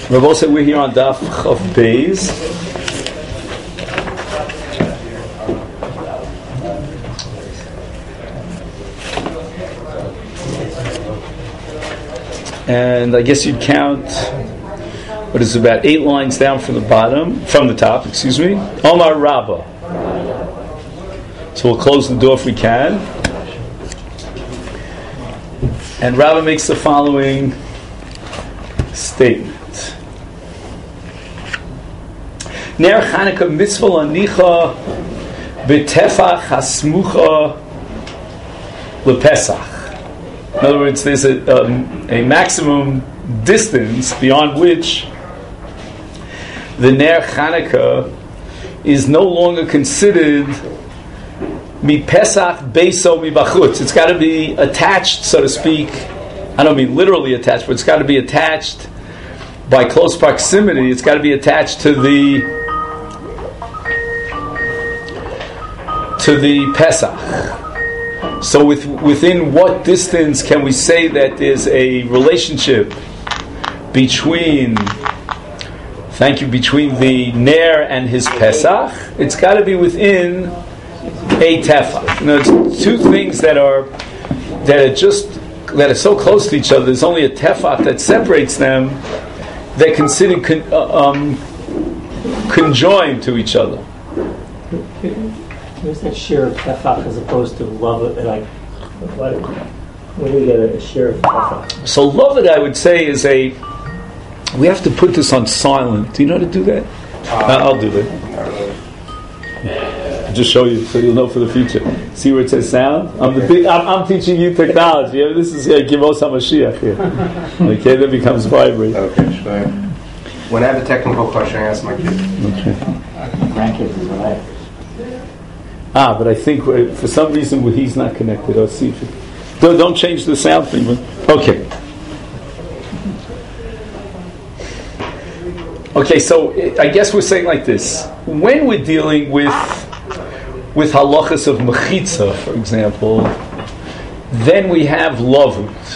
Rabbi said we're here on Daf Chav Beis. And I guess you'd count what is about 8 lines down from the top, excuse me. Omar Rabbah. So we'll close the door if we can. And Rabbah makes the following statement. Ner Chanukah mitzvah lanicha b'tefach hasmucha lepesach. In other words, there's a maximum distance beyond which the Ner Chanukah is no longer considered mi Pesach beiso mi bachutz. It's got to be attached, so to speak. I don't mean literally attached, but it's got to be attached by close proximity. It's got to be attached to the Pesach. So within what distance can we say that there's a relationship between the Ner and his Pesach? It's got to be within a tefach. You know, it's two things that are so close to each other. There's only a tefach that separates them. They're considered conjoined to each other. Where's that share of tefach as opposed to love it? Like, where do you get a share of tefach? So love it, I would say, is we have to put this on silent. Do you know how to do that? I'll do that. I'll just show you so you'll know for the future. See where it says sound? I'm teaching you technology. This is Givos HaMashiach here. Okay, that becomes vibrate. Okay, sure. When I have a technical question, I ask my kids. Okay. Grandkids is right. But I think for some reason he's not connected. I'll see if don't change the sound thing. Okay. Okay, so I guess we're saying like this: when we're dealing with halachas of mechitza, for example, then we have lavud,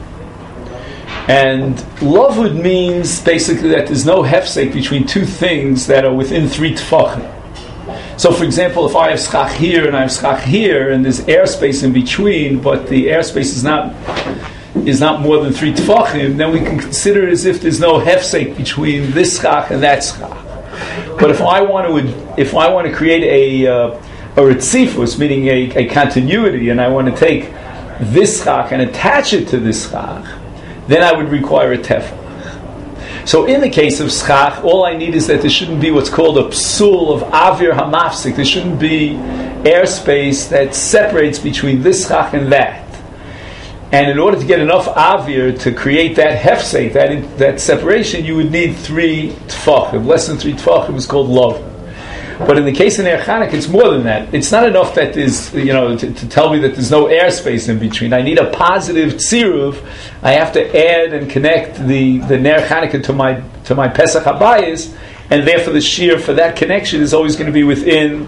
and lavud means basically that there's no hefsek between two things that are within 3 tefachim. So, for example, if I have schach here and I have schach here, and there's airspace in between, but the airspace is not more than 3 tefachim, then we can consider it as if there's no hefsek between this schach and that schach. But if I want to create a retzifus, meaning a continuity, and I want to take this schach and attach it to this schach, then I would require a tefach. So in the case of schach, all I need is that there shouldn't be what's called a psul of avir hamafsik. There shouldn't be airspace that separates between this schach and that. And in order to get enough avir to create that hefsek, that separation, you would need 3 tefachim. Less than 3 tefachim is called love. But in the case of Ner Chanukah, it's more than that. It's not enough that there's, to tell me that there's no airspace in between. I need a positive tziruv. I have to add and connect the Ner Chanukah to my Pesach Habayis, and therefore the shear for that connection is always going to be within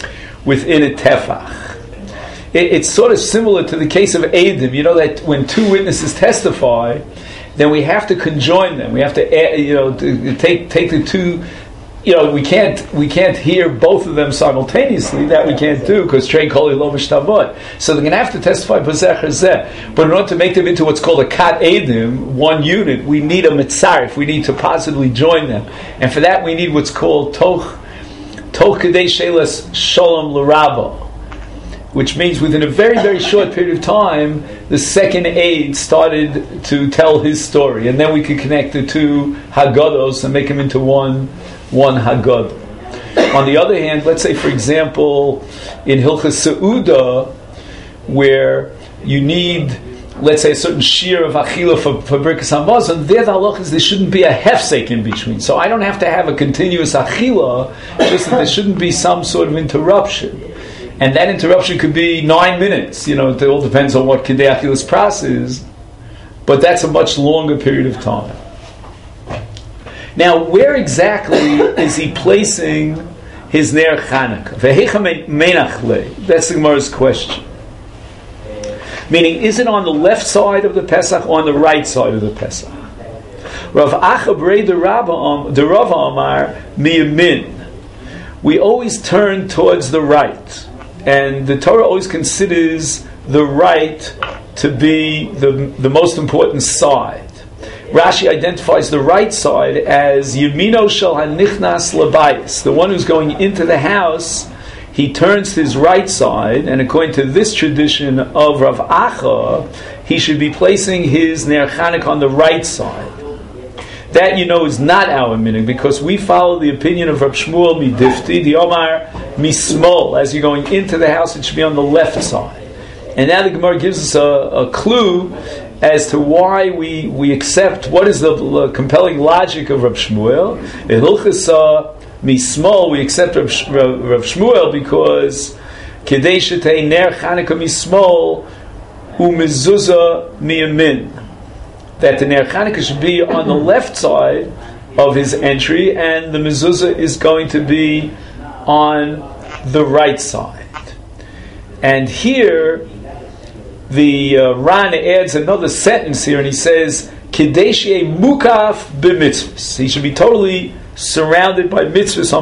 a tefach. It's sort of similar to the case of Eidim. You know that when 2 witnesses testify, then we have to conjoin them. We have to add, to take the 2. We can't hear both of them simultaneously. That we can't do because Trei Koli Lo Mishtavot. So they're going to have to testify B'zeh Zeh. But in order to make them into what's called a Kat Eidim, one unit, we need a Mitzarif. We need to positively join them, and for that we need what's called Toch Kedei Shelas Shalom L'Rabbo, which means within a very, very short period of time, the second aide started to tell his story, and then we could connect the 2 Haggados and make them into one Haggadah. On the other hand, let's say, for example, in Hilchas Seudah, where you need, let's say, a certain shear of achila for Birkas Hamazon, there the halach is there shouldn't be a hefsek in between. So I don't have to have a continuous achila, just that there shouldn't be some sort of interruption. And that interruption could be 9 minutes. It all depends on what Kedei Achilas Pras is, but that's a much longer period of time. Now, where exactly is he placing his Ner Chanukah? That's the Gemara's question. Meaning, is it on the left side of the Pesach or on the right side of the Pesach? Rav Acha Brei the Rava Amar miyamin. We always turn towards the right, and the Torah always considers the right to be the most important side. Rashi identifies the right side as Yemino Shel HaNichnas Labayis, the one who's going into the house. He turns to his right side, and according to this tradition of Rav Acha, he should be placing his Ner Chanukah on the right side. That, is not our minhag, because we follow the opinion of Rav Shmuel Midifti, the Omar Mismol. As you're going into the house, it should be on the left side. And now the Gemara gives us a clue as to why we accept what is the compelling logic of Rav Shmuel. In Hilchos Mismol, we accept Rav Shmuel because Kedei Shetei Ner Chanukah Mismol u'mezuzah miyamin. That the Ner Chanukah should be on the left side of his entry, and the mezuzah is going to be on the right side. And here, the Ran adds another sentence here, and he says, Kedei she'eh mukaf b'mitzvahs. He should be totally surrounded by mitzvahs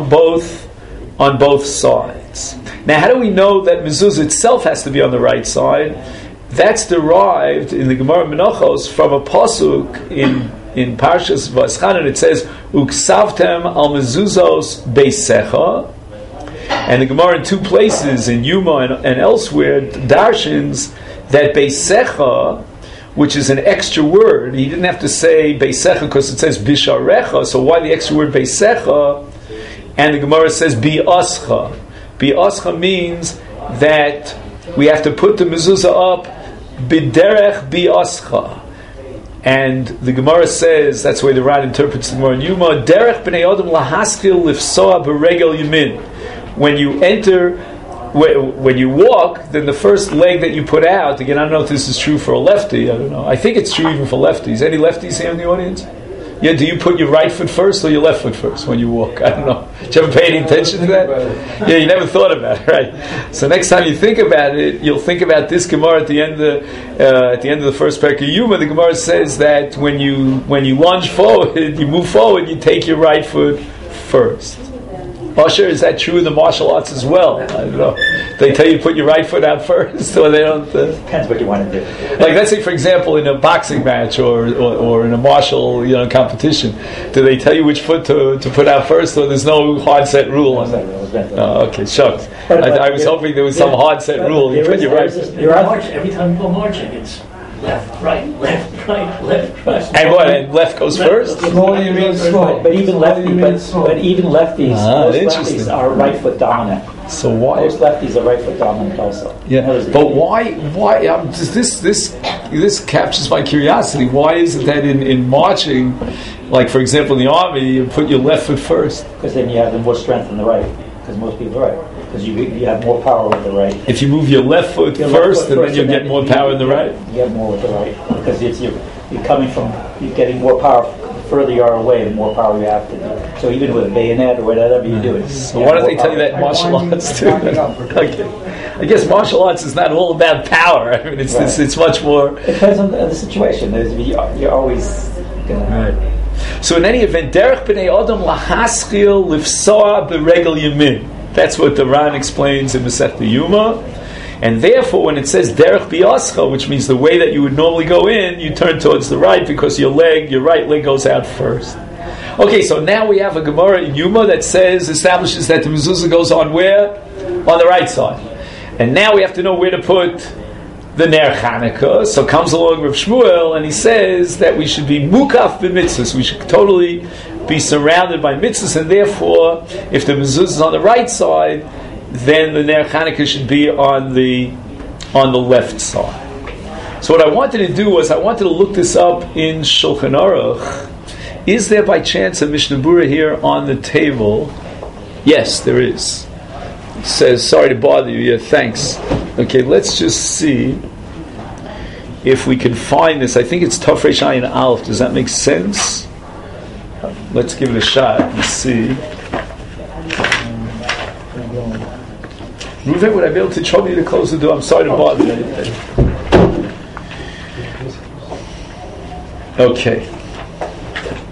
on both sides. Now, how do we know that mezuzah itself has to be on the right side? That's derived in the Gemara Menachos from a pasuk in Parshas Va'eschanan. It says, "Uksavtem al mezuzos beisecha," and the Gemara in two places in Yuma and elsewhere darshins that beisecha, which is an extra word. He didn't have to say beisecha because it says bisharecha. So why the extra word beisecha? And the Gemara says bi'ascha. Bi'ascha means that we have to put the mezuzah up biderech bi'ascha. And the Gemara says, that's the way the Ran interprets the Gemara in Yuma, derech b'nei adam lahaskil lifsoa b'regel yamin. When you enter, when you walk, then the first leg that you put out, again, I don't know if this is true for a lefty, I don't know. I think it's true even for lefties. Any lefties here in the audience? Yeah, do you put your right foot first or your left foot first when you walk? I don't know. Did you ever pay any attention to that? Yeah, you never thought about it, right? So next time you think about it, you'll think about this Gemara at the end of the first parak of Yuma. The Gemara says that when you lunge forward, you move forward, you take your right foot first. Usher, is that true in the martial arts as well? I don't know. They tell you to put your right foot out first, or they don't. Depends what you want to do. Like, let's say, for example, in a boxing match or in a martial competition, do they tell you which foot to put out first, or there's no hard set rule on that? Oh, okay, shucks. I was hoping there was some hard set rule. You put your right foot. Every time you go marching, it's left, right, left, right, left, right. And what? And left goes first? Small, you mean small. But even lefties, most lefties are right foot dominant. So why? Most lefties are right foot dominant also. Yeah, but why? This captures my curiosity. Why is it that in marching, like for example in the army, you put your left foot first? Because then you have more strength in the right. Because most people are right. Because you have more power with the right. If you move your left foot first, then you get more power in the right. You get more with the right because you're getting more power. The further you are away, the more power you have to do. So even with a bayonet or whatever you do it. So why don't they tell you that in martial arts too? Okay. I guess martial arts is not all about power. I mean, it's much more. It depends on the situation. You're always. Right. So in any event, derech b'nei adam lahaskil lifsoa b'regel yamin. That's what the Ran explains in Masechta Yuma. And therefore, when it says derech bi'ascha, which means the way that you would normally go in, you turn towards the right because your right leg goes out first. Okay, so now we have a Gemara in Yuma that establishes that the mezuzah goes on where? On the right side. And now we have to know where to put the Ner Chanukah. So comes along Rav Shmuel and he says that we should be mukaf b'mitzvahs. We should totally be surrounded by mitzvahs, and therefore, if the mezuzah is on the right side, then the Ner Chanukah should be on the left side. So what I wanted to do was I wanted to look this up in Shulchan Aruch. Is there by chance a Mishnah Berurah here on the table? Yes, there is. It says, sorry to bother you. Yeah, thanks. Okay, let's just see if we can find this. I think it's Tov Reish Ayin Aleph. Does that make sense? Let's give it a shot and see. Reuven, would I be able to trouble you to close the door? I'm sorry to bother you. Okay.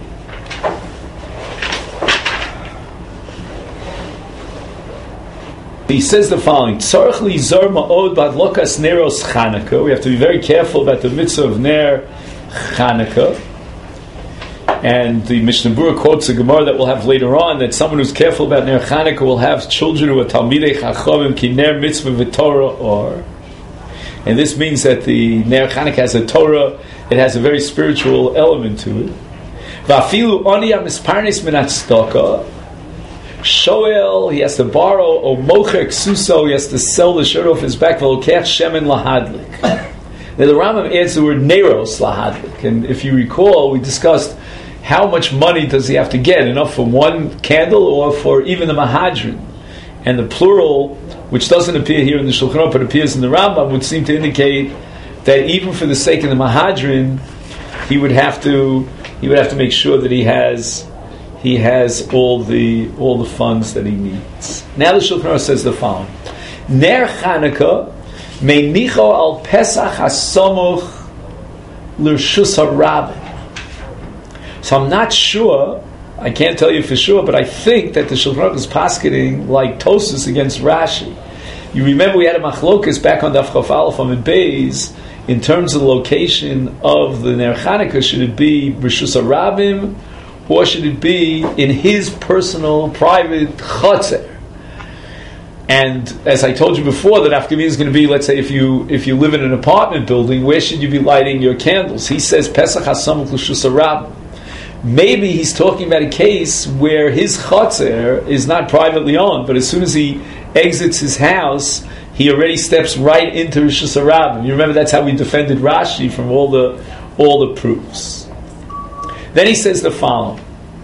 He says the following: Tzarich lizor ma'od b'adlokas neros Chanukah. We have to be very careful about the mitzvah of ner Chanukah. And the Mishnah Berurah quotes a Gemara that we'll have later on, that someone who's careful about ner Chanukah will have children who are talmidei chachamim ki ner mitzvah v'torah or. And this means that the ner Chanukah has a Torah; it has a very spiritual element to it. Va'afilu oni hamisparnes min hatzedakah. Shoel, he has to borrow, or mocher ksuso, he has to sell the shirt off his back, v'lokech shemen lahadlik. Now the Rambam adds the word neros lahadlik, and if you recall, we discussed how much money does he have to get, enough for one candle or for even the mahadrin. And the plural, which doesn't appear here in the Shulchan Aruch but appears in the Rambam, would seem to indicate that even for the sake of the mahadrin, he would have to make sure that he has all the funds that he needs. Now the Shulchan Aruch says the following: Ner Chanukah meinicho al Pesach hasamuch l'rshus harabim. So I'm not sure, I can't tell you for sure, but I think that the Shulchan Aruch is paskening like Tosfos against Rashi. You remember we had a machlokas back on Daf Chaf Aleph on Beis in terms of the location of the Ner Chanukah. Should it be b'rshus harabim, or should it be in his personal, private chotzer? And as I told you before, that Afkamim is going to be, let's say, if you live in an apartment building, where should you be lighting your candles? He says Pesach hasamuch l'rshus harabim. Maybe he's talking about a case where his chotzer is not privately owned, but as soon as he exits his house, he already steps right into Rishus HaRabim. You remember that's how we defended Rashi from all the proofs. Then he says the following: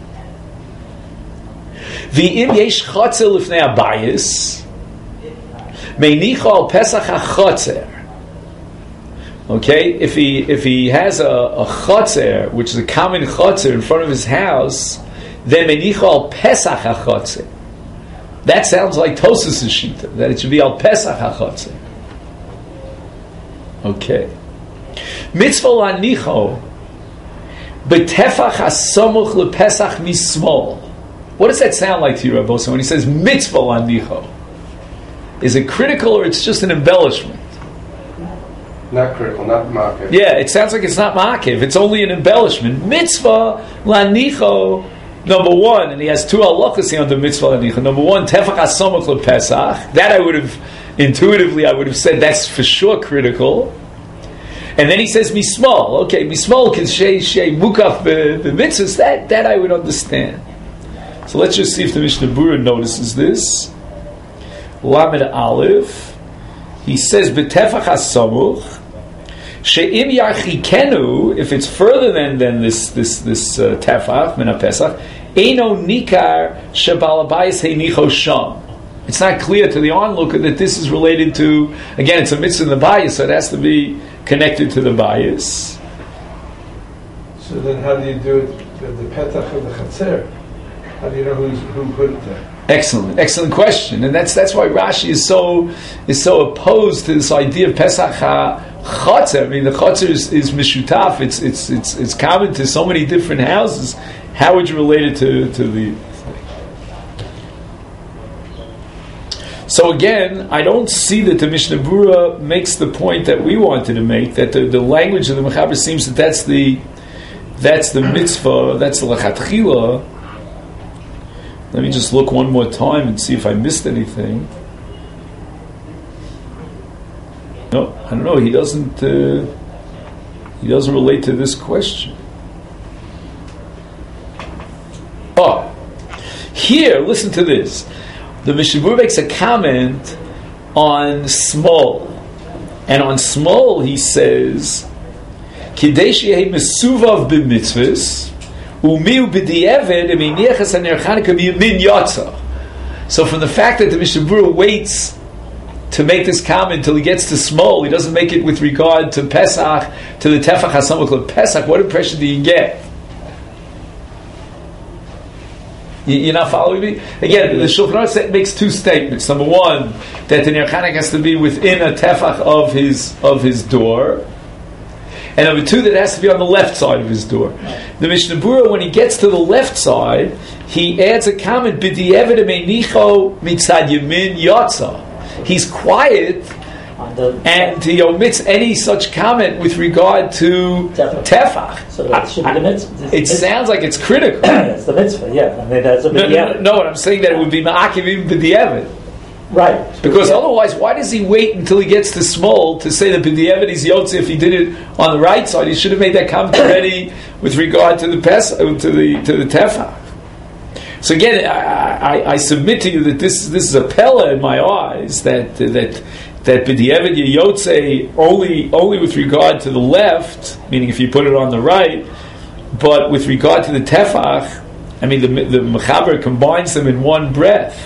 V'im yesh chotzer lifnei habayis, meinicho al Pesach hachotzer. Okay, if he has a chotzer, which is a common chotzer in front of his house, then meinicho al Pesach hachotzer. That sounds like Tosfos' shita, that it should be al Pesach hachotzer. Okay, mitzvah lanicho b'tefach hasamuch lePesach mismol. What does that sound like to you, Rabbi? So when he says mitzvah lanicho, is it critical or it's just an embellishment? Not critical, not makiv. Yeah, it sounds like it's not makiv. It's only an embellishment. Mitzvah lanicho, number one, and he has two halachas here under mitzvah lanicho. Number one, tefach hasamuch lePesach. That I would have said that's for sure critical. And then he says mismol. Okay, mismol can shei mukaf b'mitzvahs. That I would understand. So let's just see if the Mishnah Berurah notices this. Lamed Aleph. He says b'tefach hasamuch. She'im yarchikenu, if it's further than this tefach min haPesach, eino nikar shebal habayis heinicho sham. It's not clear to the onlooker that this is related to. Again, it's a mitzvah in the bayis, so it has to be connected to the bayis. So then, how do you do it? The petach of the chatzer. How do you know who put it there? Excellent question, and that's why Rashi is so opposed to this idea of Pesach HaChatzer. I mean, the Chatzer is mishutaf. It's common to so many different houses. How would you relate it to the? So again, I don't see that the Mishnah Berurah makes the point that we wanted to make. That the language of the Mechaber seems that's the mitzvah. That's the lechatchila. Let me just look one more time and see if I missed anything. No, I don't know. He doesn't relate to this question. Oh, here, listen to this. The Mishnah Berurah makes a comment on small, and on small he says, "Kidei sheyeh mesuvav b'mitzvos." So from the fact that the Mishnah Berurah waits to make this comment until he gets to small, he doesn't make it with regard to Pesach, to the Tefach HaSamuch LePesach. What impression do you get? You're not following me? Again, the Shulchan Aruch makes two statements. Number one, that the Ner Chanukah has to be within a Tefach of his door. And number two, that it has to be on the left side of his door. The Mishnah Berurah, when he gets to the left side, he adds a comment, B'di'evet einicho mitzad yamin yatsa. He's quiet, and he omits any such comment with regard to tefach. So that should be the mitzvah. It sounds like it's critical. It's the mitzvah, yeah. I mean, that's a No, I'm saying that it would be ma'akiv even b'di'evet. Right. Because otherwise, why does he wait until he gets to Smol to say that b'di'evet is yotze? If he did it on the right side, he should have made that comment already with regard to the to the tefach. So again, I submit to you that this is a pella in my eyes that b'di'evet yotze only with regard to the left, meaning if you put it on the right, but with regard to the tefach, I mean the mechaber combines them in one breath.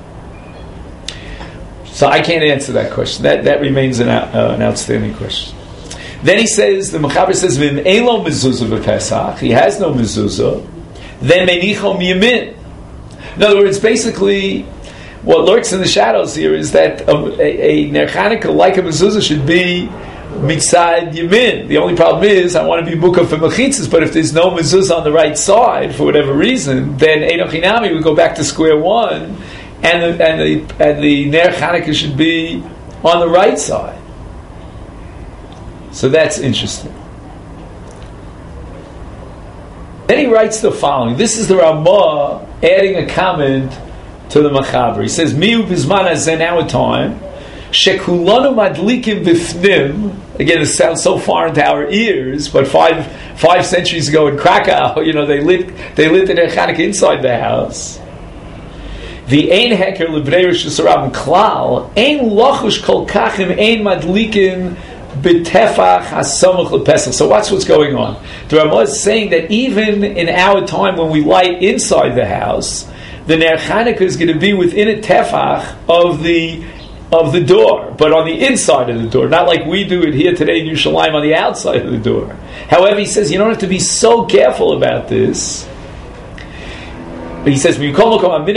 So I can't answer that question. That remains an outstanding question. Then he says, the Mechaber says, "V'im elo mezuzah b'Pesach." He has no mezuzah. Then menicho miyamin. In other words, basically, what lurks in the shadows here is that a Ner Chanukah like a mezuzah should be mitzad yamin. The only problem is, I want to be mukaf for mechitzas, but if there's no mezuzah on the right side for whatever reason, then Eino Chinami would go back to square one. And the Ner Chanukah should be on the right side. So that's interesting. Then he writes the following. This is the Ramah adding a comment to the Mechaber. He says, Miu bizman hazeh, now a time, shekulanu madlikim bifnim. Again, this sounds so foreign to our ears, but five centuries ago in Krakow, they lit the Ner Chanukah inside the house. The ein heker lebrei Rosh Hashanah klal ein lochush kol kachim ein madlikin b'tefach hasamach lepesach. So watch what's going on. The Ramah is saying that even in our time when we light inside the house, the Ner Chanukah is going to be within a tefach of the door, but on the inside of the door, not like we do it here today in Yerushalayim on the outside of the door. However, he says you don't have to be so careful about this. He says, "We shouldn't change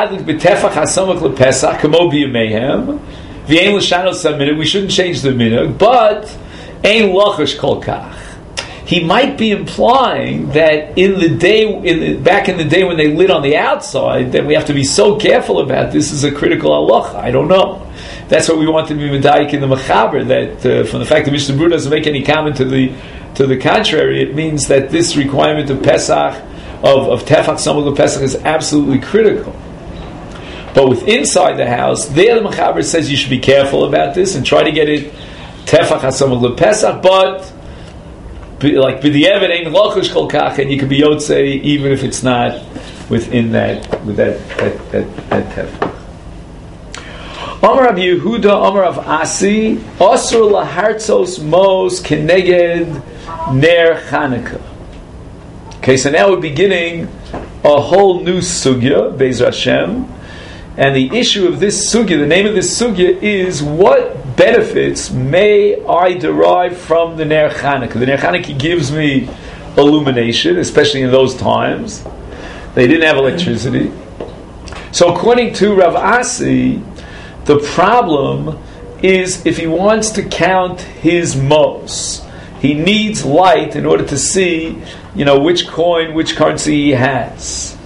the minhag, but ein lachash kol kach." He might be implying that back in the day when they lit on the outside, that we have to be so careful about this is a critical halacha. I don't know. That's what we want to be medayik in the Mechaber. That from the fact that Mishnah Berurah doesn't make any comment to the contrary, it means that this requirement of Pesach, of Tefach Samach Pesach, is absolutely critical. But with inside the house, there the Mechaber says you should be careful about this and try to get it Tefach Samach Pesach, but like b'di'evet ein lochush kol kach, and you can be yotzei even if it's not within that Tefach. Amar Rabbi Yehuda, Amar Rav Asi, Asur lahartzos mos keneged ner Chanukah. Okay, so now we're beginning a whole new sugya, Be'ez Hashem, and the issue of this sugya, the name of this sugya is, what benefits may I derive from the Ner Chanukah? The Ner Chanukah gives me illumination, especially in those times. They didn't have electricity. So according to Rav Asi, the problem is if he wants to count his mos, he needs light in order to see, which coin, which currency he has.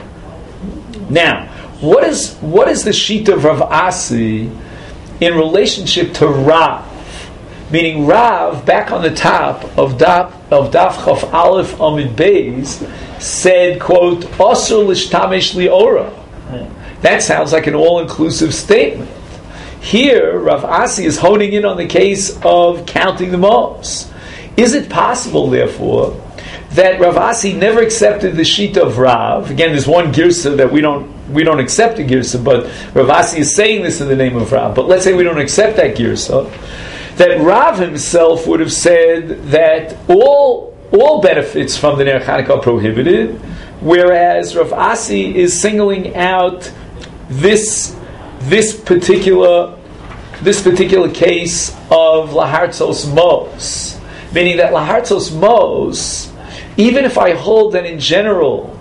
Now, what is the shita of Rav Asi in relationship to Rav? Meaning Rav, back on the top of Daf Chaf Aleph Amid Beis, said, quote, Asur l'shtamesh li'ora. That sounds like an all-inclusive statement. Here, Rav Asi is honing in on the case of counting the mos. Is it possible, therefore, that Rav Asi never accepted the shita of Rav? Again, there's one girsa that we don't accept a girsa, but Rav Asi is saying this in the name of Rav. But let's say we don't accept that girsa. That Rav himself would have said that all benefits from the Ner Chanukah are prohibited, whereas Rav Asi is singling out this particular case of lahartzos mos, meaning that lahartzos mos, even if I hold that in general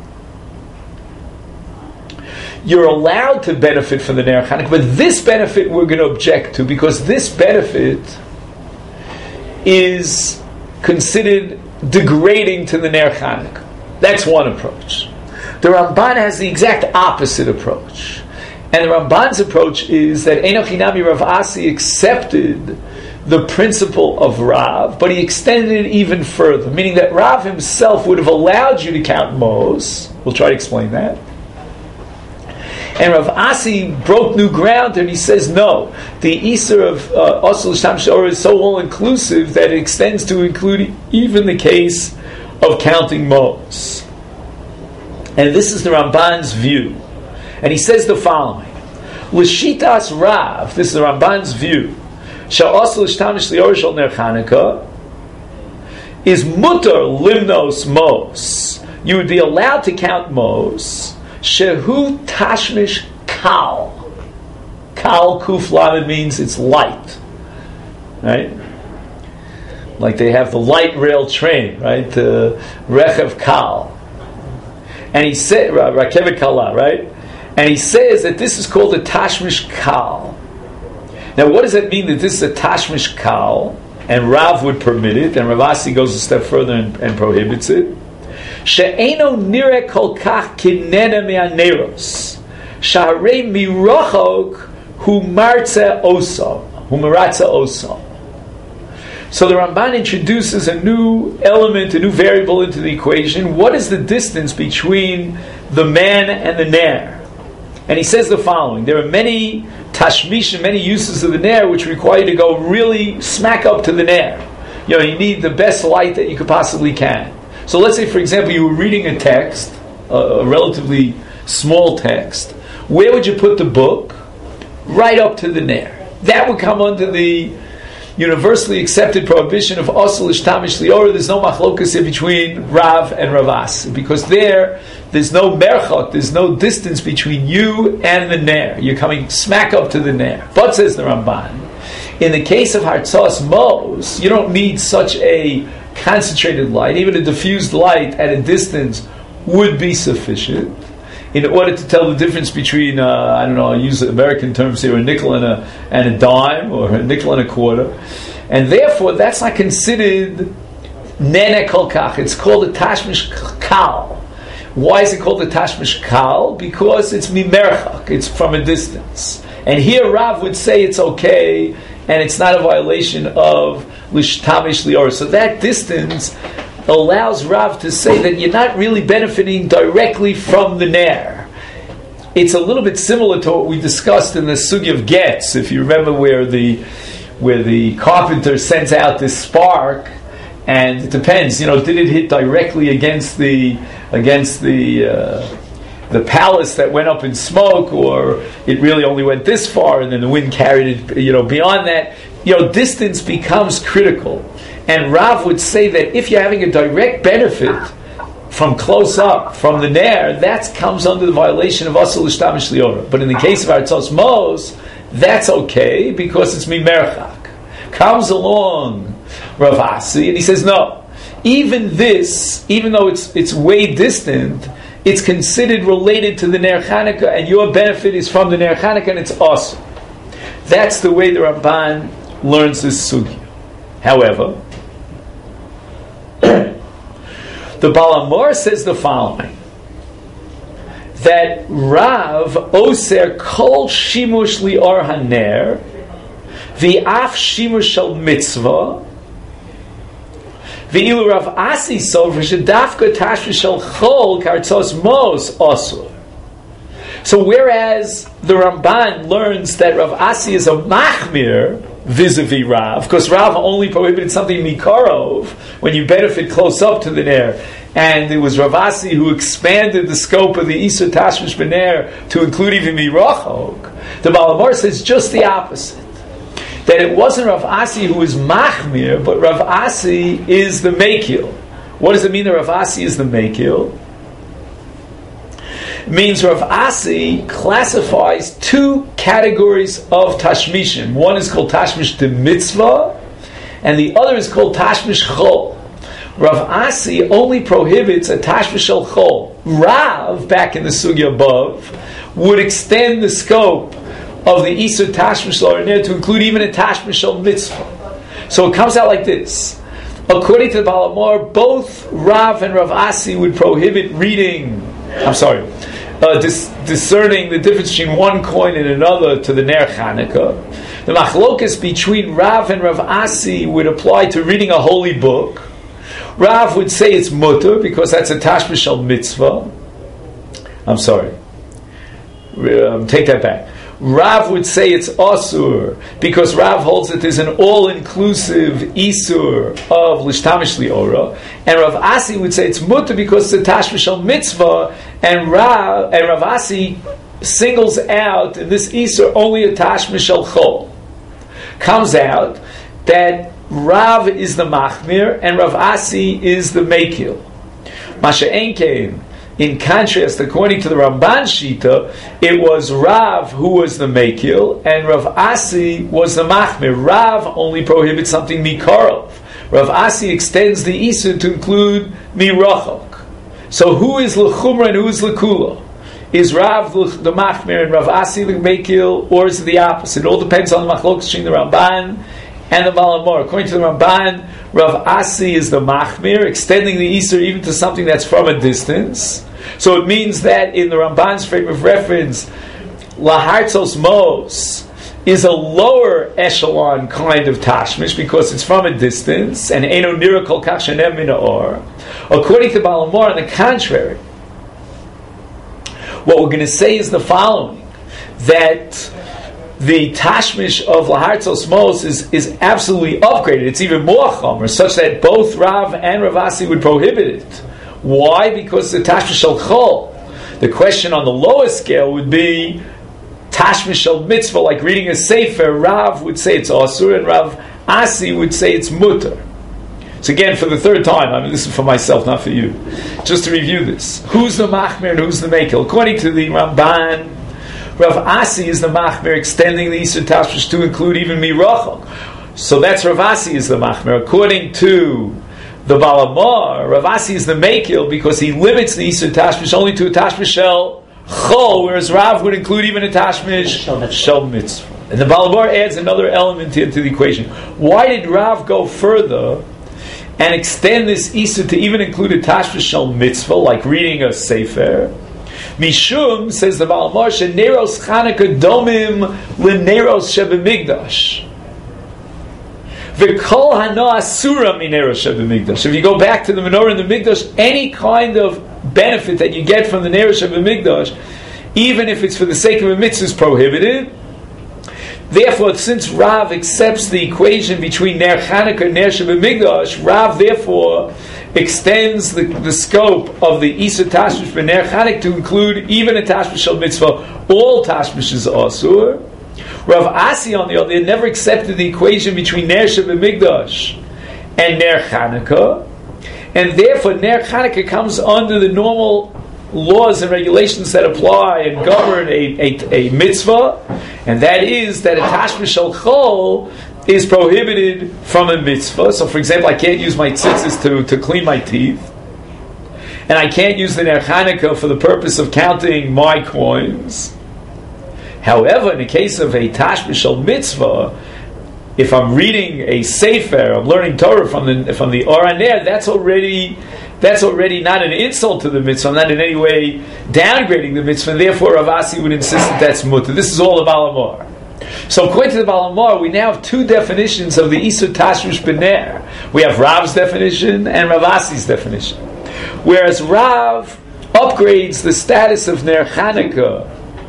you're allowed to benefit from the Ner Chanukah, but this benefit we're going to object to, because this benefit is considered degrading to the Ner Chanukah. That's one approach. The Ramban has the exact opposite approach. And the Ramban's approach is that Eino Chinami Rav Asi accepted the principle of Rav, but he extended it even further, meaning that Rav himself would have allowed you to count Mos. We'll try to explain that. And Rav Asi broke new ground and he says, no, the Isser of Osel Shtam Shor is so all-inclusive that it extends to include even the case of counting Mos. And this is the Ramban's view. And he says the following: L'shitas Rav, this is the Ramban's view, Sha'osel Shtamish Lior Shel Ner Chanukah is mutar limnos Mos. You would be allowed to count Mos. Shehu Tashmish Kal. Kal Kuf Lamed means it's light, right? Like they have the light rail train, right? The Rechev Kal. And he said, Rakevet Kala, right? And he says that this is called a Tashmish Kal. Now, what does that mean that this is a Tashmish Kal? And Rav would permit it, and Rav Asi goes a step further and prohibits it. She'eno nire kol kach kinena me'aneros. Sha'arei mirochok hu maratza oso. So the Ramban introduces a new element, a new variable into the equation. What is the distance between the man and the ner? And he says the following: there are many tashmishim, many uses of the ner which require you to go really smack up to the ner. You need the best light that you could possibly can. So let's say, for example, you were reading a text, a relatively small text. Where would you put the book? Right up to the ner. That would come under the universally accepted prohibition of Osel Ishtamish Lior. There's no machlokas here between Rav and Rav Asi, because there's no merchot, there's no distance between you and the ner. You're coming smack up to the ner. But, says the Ramban, in the case of Hartzos Mos, you don't need such a concentrated light. Even a diffused light at a distance would be sufficient in order to tell the difference between, I'll use American terms here, a nickel and a dime, or a nickel and a quarter. And therefore, that's not considered nene kol kach. It's called a tashmish kal. Why is it called a tashmish kal? Because it's mimerchak. It's from a distance. And here Rav would say it's okay, and it's not a violation of lishtamish lior. So that distance allows Rav to say that you're not really benefiting directly from the ner. It's a little bit similar to what we discussed in the Sugi of Getz, if you remember, where the carpenter sends out this spark, and it depends, did it hit directly against the palace that went up in smoke, or it really only went this far and then the wind carried it beyond that. Distance becomes critical. And Rav would say that if you're having a direct benefit from close up, from the ner, that comes under the violation of Asur L'Shtamish Liora. But in the case of Hartzos Mos, that's okay because it's mimerchak. Comes along Rav Asi and he says, no, even this, even though it's way distant, it's considered related to the Ner Chanukah, and your benefit is from the Ner Chanukah, and it's awesome. That's the way the Ramban learns this sugi. However, the Balamor says the following: that Rav oser kol shimush lior haner v'af shimush shel mitzvah v'ilu Rav Asi so v'shedafka tashmish shel chol kartzos mos osur. So whereas the Ramban learns that Rav Asi is a machmir vis-a-vis Rav, because Rav only prohibited something mikarov when you benefit close up to the ner, and it was Rav Asi who expanded the scope of the Isur Tashmish B'ner to include even mirachok. The Balamor says just the opposite, that it wasn't Rav Asi who was machmir, but Rav Asi is the mekil. What does it mean that Rav Asi is the mekil? Means Rav Asi classifies two categories of tashmishim. One is called tashmish de mitzvah, and the other is called tashmish chol. Rav Asi only prohibits a tashmish shel chol. Rav, back in the sugi above, would extend the scope of the Isur Tashmish L'Orner to include even a tashmish shel mitzvah. So it comes out like this: According to the Baal HaMaor, both Rav and Rav Asi would prohibit reading. Discerning the difference between one coin and another to the Ner Chanukah. The machlokas between Rav and Rav Asi would apply to reading a holy book. Rav would say it's mutter because that's a tashmish shel mitzvah. Take that back. Rav would say it's asur because Rav holds that there's an all-inclusive isur of lishtamish liora, and Rav Asi would say it's mutter because it's a tashmish shel mitzvah, and Rav Asi singles out in this isur only a tashmish shel chol. Comes out that Rav is the machmir and Rav Asi is the mekil. Masha Enkein. In contrast, according to the Ramban Shita, it was Rav who was the Mekil, and Rav Asi was the Machmir. Rav only prohibits something Mikarov. Rav Asi extends the Isur to include Mirachok. So who is L'chumra and who is L'kula? Is Rav the Machmir and Rav Asi the Mekil, or is it the opposite? It all depends on the Machlokes between the Ramban and the Baal HaMaor. According to the Ramban, Rav Asi is the Machmir, extending the Isur even to something that's from a distance. So it means that in the Ramban's frame of reference, Lahartzos Mos is a lower echelon kind of tashmish because it's from a distance, and Eino Nira Kol Kach Shenem Min Ha'or. According to Baal HaMaor, on the contrary, what we're going to say is the following, that the tashmish of Lahartzos Mos is absolutely upgraded. It's even more chomer, such that both Rav and Rav Asi would prohibit it. Why? Because the tashmish shel chol. The question on the lowest scale would be tashmish shel mitzvah, like reading a sefer. Rav would say it's asur, and Rav Asi would say it's mutter. So again, for the third time, this is for myself, not for you. Just to review this: who's the machmir and who's the mekel? According to the Ramban, Rav Asi is the machmir, extending the isur tashmish to include even mirachok. So that's Rav Asi is the machmir. According to the Baal HaMaor, Rav Asi is the mekil because he limits the isur tashmish only to a tashmish shel chol, whereas Rav would include even a tashmish shel mitzvah. And the Baal HaMaor adds another element here to the equation. Why did Rav go further and extend this isur to even include a tashmish shel mitzvah, like reading a sefer? Mishum, says the Baal HaMaor, sheneros Chanukah domim leneros shebemigdash. V'kol hana asura mineros shebemigdash. If you go back to the menorah in the Migdash, any kind of benefit that you get from the neros shebemigdash, even if it's for the sake of a mitzvah, is prohibited. Therefore, since Rav accepts the equation between Ner Chanukah and Ner shebemigdash, Rav therefore extends the scope of the Isur Tashmish for Ner Chanukah to include even a Tashmish shel mitzvah. All Tashmishes are asur. Rav Asi, on the other hand, never accepted the equation between Ner shebemigdash and Ner Chanukah, and therefore Ner Chanukah comes under the normal laws and regulations that apply and govern a mitzvah, and that is that a tashmish shel chol is prohibited from a mitzvah. So, for example, I can't use my tzitzis to clean my teeth, and I can't use the Ner Chanukah for the purpose of counting my coins. However, in the case of a tashmish shel mitzvah, if I'm reading a sefer, I'm learning Torah from the Or HaNer, that's already not an insult to the mitzvah. I'm not in any way downgrading the mitzvah, and therefore Rav Asi would insist that that's mutter. This is all the Baal HaMaor. So according to the Baal HaMaor, we now have two definitions of the Isur Tashmish B'ner. We have Rav's definition and Rav Asi's definition. Whereas Rav upgrades the status of Ner Chanukah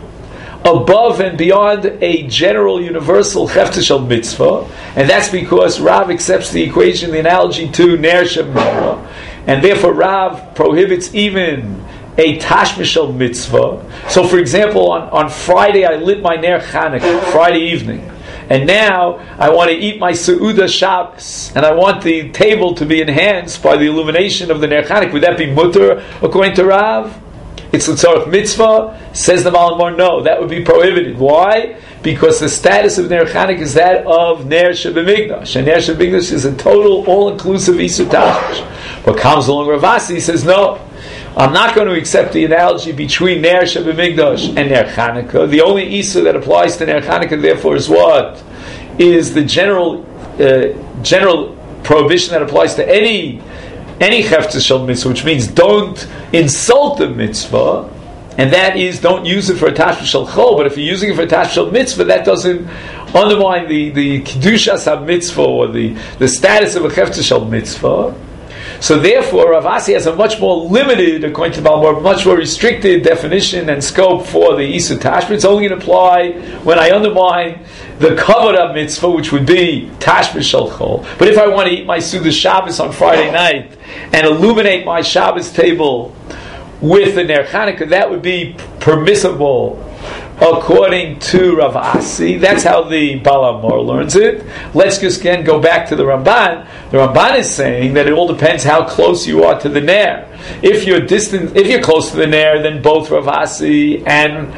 above and beyond a general universal Hefta Shel Mitzvah, and that's because Rav accepts the equation, the analogy to Ner Shemara, and therefore Rav prohibits even a Tashmish Shel Mitzvah. So, for example, on Friday I lit my Ner Chanukah, Friday evening, and now I want to eat my Seudah Shabbos, and I want the table to be enhanced by the illumination of the Ner Chanukah. Would that be mutter according to Rav? It's l'tzorach mitzvah. Says the Baal HaMaor, no, that would be prohibited. Why? Because the status of Ner Chanukah is that of Ner Shebemigdash, and Ner Shebemigdash is a total, all-inclusive Isur Tashmish. But comes along Rav Asi, he says, no, I'm not going to accept the analogy between Ner Shebemigdash and Ner Chanukah. The only Isur that applies to Ner Chanukah, therefore, is what? Is the general prohibition that applies to any Heftzah Shel Mitzvah, which means don't insult the mitzvah, and that is, don't use it for a Tashmish Shel Chol, but if you're using it for a Tashmish Shel Mitzvah, that doesn't undermine the Kedushas HaMitzvah, or the status of a Heftzah Shel Mitzvah. So therefore, Rav Asi has a much more limited, according to Balmor, much more restricted definition and scope for the Isur Tashmish. It's only going to apply when I undermine the Kavod mitzvah, which would be Tashmish Shel Chol. But if I want to eat my Suda Shabbos on Friday night and illuminate my Shabbos table with the Ner Chanukah, that would be permissible according to Rav Asi. That's how the Baal HaMaor learns it. Let's just again go back to the Ramban. The Ramban is saying that it all depends how close you are to the Ner. If you're close to the Ner, then both Rav Asi and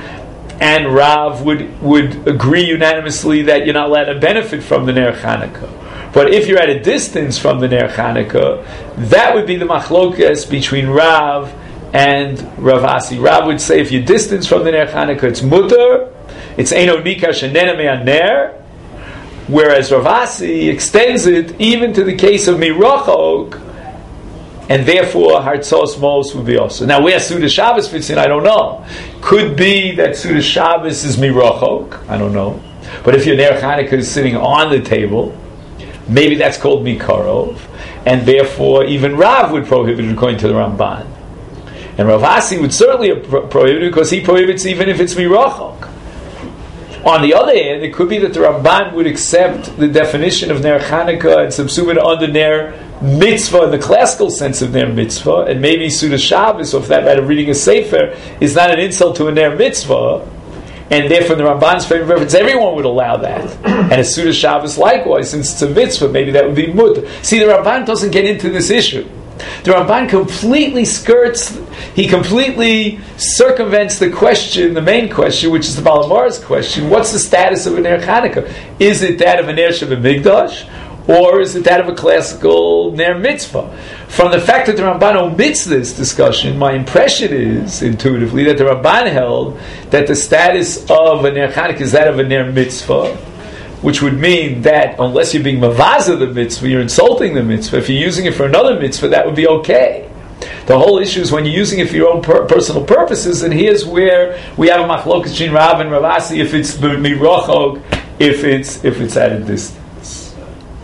Rav would agree unanimously that you're not allowed to benefit from the Ner Chanukah. But if you're at a distance from the Ner Chanukah, that would be the machlokas between Rav and Rav Asi. Rav would say if you're distant from the Ner Chanukah, it's mutter, it's eino nikar shenena me'aner, whereas Rav Asi extends it even to the case of mirachok, and therefore hartzos mos would be also. Now where Suda Shabbos fits in, I don't know. Could be that Suda Shabbos is mirachok, I don't know. But if your Ner Chanukah is sitting on the table, maybe that's called mikarov, and therefore even Rav would prohibit it according to the Ramban. And Rav Asi would certainly prohibit it because he prohibits even if it's mirachok. On the other hand, it could be that the Ramban would accept the definition of Ner Chanukah and subsume it under Ner Mitzvah in the classical sense of Ner Mitzvah, and maybe Suda Shabbos, or for that matter, reading a Sefer, is not an insult to a Ner Mitzvah, and therefore in the Ramban's favorite reference, everyone would allow that. And a Suda Shabbos likewise, since it's a mitzvah, maybe that would be mutter. See, the Ramban doesn't get into this issue. The Ramban completely circumvents the question, the main question, which is the Baal HaMaor's question: what's the status of a Ner Chanukah? Is it that of a Ner Shabbat or is it that of a classical Ner Mitzvah? From the fact that the Ramban omits this discussion, my impression is, intuitively, that the Ramban held that the status of a Ner Chanukah is that of a Ner Mitzvah, which would mean that unless you're being mavaza the mitzvah, you're insulting the mitzvah. If you're using it for another mitzvah, that would be okay. The whole issue is when you're using it for your own personal purposes, and here's where we have a machlokas between Rav and Rav Asi, if it's mirachok, if it's at a distance.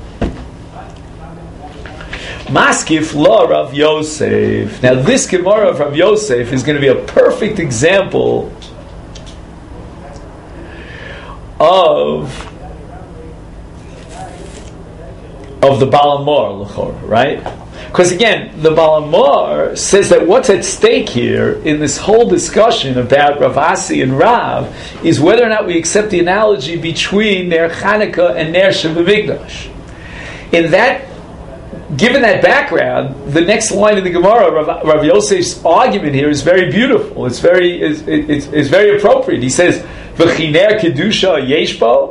Maskif la Rav Yosef. Now this Gemara of Rav Yosef is going to be a perfect example of the Baal HaMaor, right? Because again, the Baal HaMaor says that what's at stake here in this whole discussion about Rav Asi and Rav is whether or not we accept the analogy between Ner Chanukah and Ner Shebamikdash. In that, given that background, the next line in the Gemara, Rav Yosef's argument here is very beautiful. It's very appropriate. He says, "V'chiner kedusha yeshbo."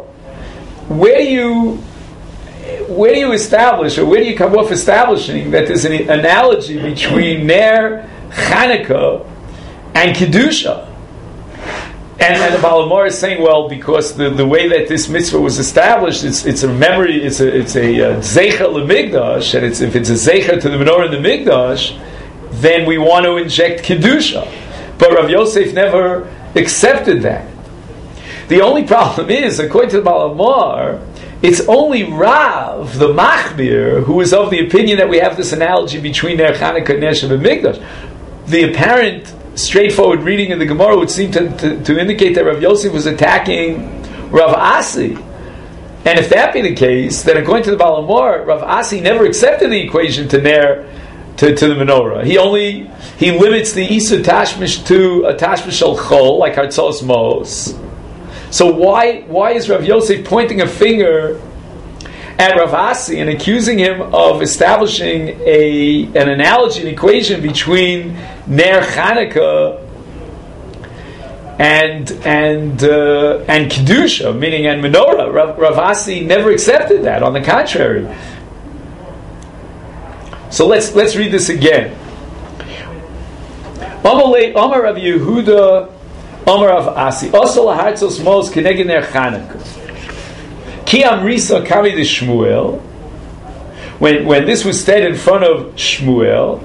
Where do you establish, or where do you come off establishing that there's an analogy between Ner Chanukah and Kedusha? And the Baal HaMaor is saying, well, because the way that this mitzvah was established, it's a memory, it's a zeicha l'migdash, and if it's a zeicha to the menorah in the migdash, then we want to inject Kedusha. But Rav Yosef never accepted that. The only problem is, according to the Baal HaMaor, it's only Rav, the Machmir, who is of the opinion that we have this analogy between Ner Chanukah and Ner Shebamikdash. The apparent, straightforward reading of the Gemara would seem to indicate that Rav Yosef was attacking Rav Asi. And if that be the case, then according to the Baal HaMaor, Rav Asi never accepted the equation to Ner, to the menorah. He limits the Isur Tashmish to a Tashmish Shel Chol, like Hartzos Mos. So why is Rav Yosef pointing a finger at Rav Asi and accusing him of establishing an analogy, an equation between Ner Chanukah and Kedusha, meaning and menorah? Rav Asi never accepted that. On the contrary. So let's read this again. Amar Rav Yehuda. Amar Rav Asi, also lahartzos mos keneged Ner Chanukah. Ki amrisa kami de Shmuel. when this was said in front of Shmuel,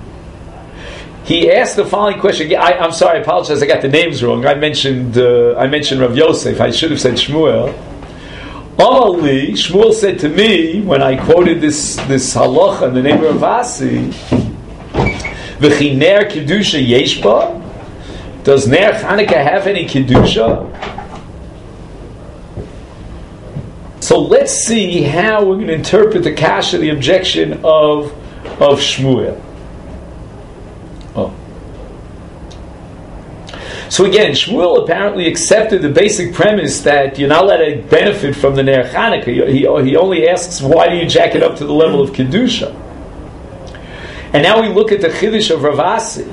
he asked the following question. I'm sorry, I apologize. I got the names wrong. I mentioned Rav Yosef. I should have said Shmuel. Amali, Shmuel said to me when I quoted this halacha in the name of Rav Asi, "V'chi ner kedusha yesh ba." Does ner Chanukah have any kedusha? So let's see how we're going to interpret the kasha, the objection of Shmuel. So again, Shmuel apparently accepted the basic premise that you're not allowed to benefit from the Ner Chanukah. He only asks, why do you jack it up to the level of Kedusha? And now we look at the Chiddush of Rav Asi.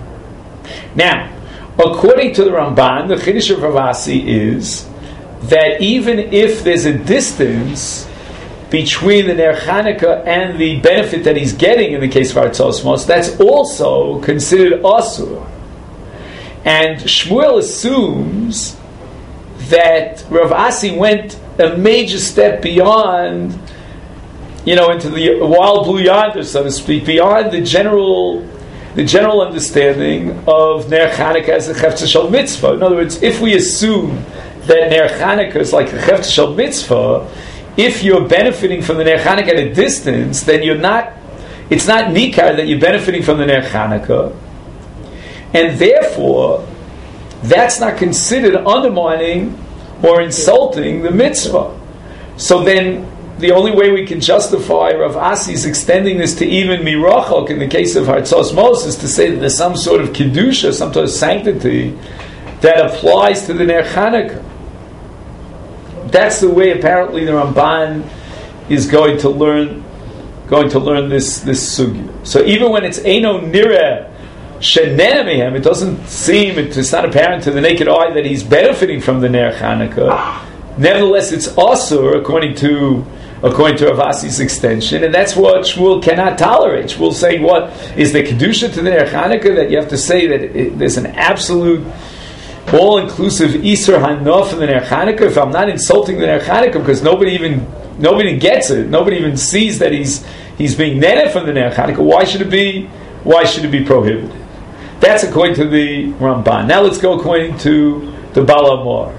Now, according to the Ramban, the Chiddush of Rav Asi is that even if there's a distance between the Ner Chanukah and the benefit that he's getting in the case of Artzos Mos, that's also considered Asur. And Shmuel assumes that Rav Asi went a major step beyond, into the wild blue yonder, so to speak, beyond the general understanding of Ner Chanukah as a Chefetz Shel Mitzvah. In other words, if we assume that Ner Chanukah is like a Chefetz Shel Mitzvah, if you're benefiting from the Ner Chanukah at a distance, then it's not nikar that you're benefiting from the Ner Chanukah. And therefore, that's not considered undermining or insulting the mitzvah. So then, the only way we can justify Rav Asi's extending this to even mirachok in the case of Hartzos Mos is to say that there's some sort of kedusha, some sort of sanctity that applies to the Ner Chanukah. That's the way apparently the Ramban is going to learn this sugya. So even when it's Eino Nireh Shenenamihem, it doesn't seem, it's not apparent to the naked eye that he's benefiting from the Ner Chanukah. Nevertheless, it's asur according to Rav Asi's extension, and that's what Shmuel cannot tolerate. Shmuel saying, what is the kedusha to the Ner Chanukah, that you have to say that there's an absolute, all-inclusive Isur Hanof in the Ner Chanukah? If I'm not insulting the Ner Chanukah, because nobody even gets it, nobody even sees that he's being netted from the Ner Chanukah, why should it be prohibited? That's according to the Ramban. Now let's go according to the Baal HaMaor.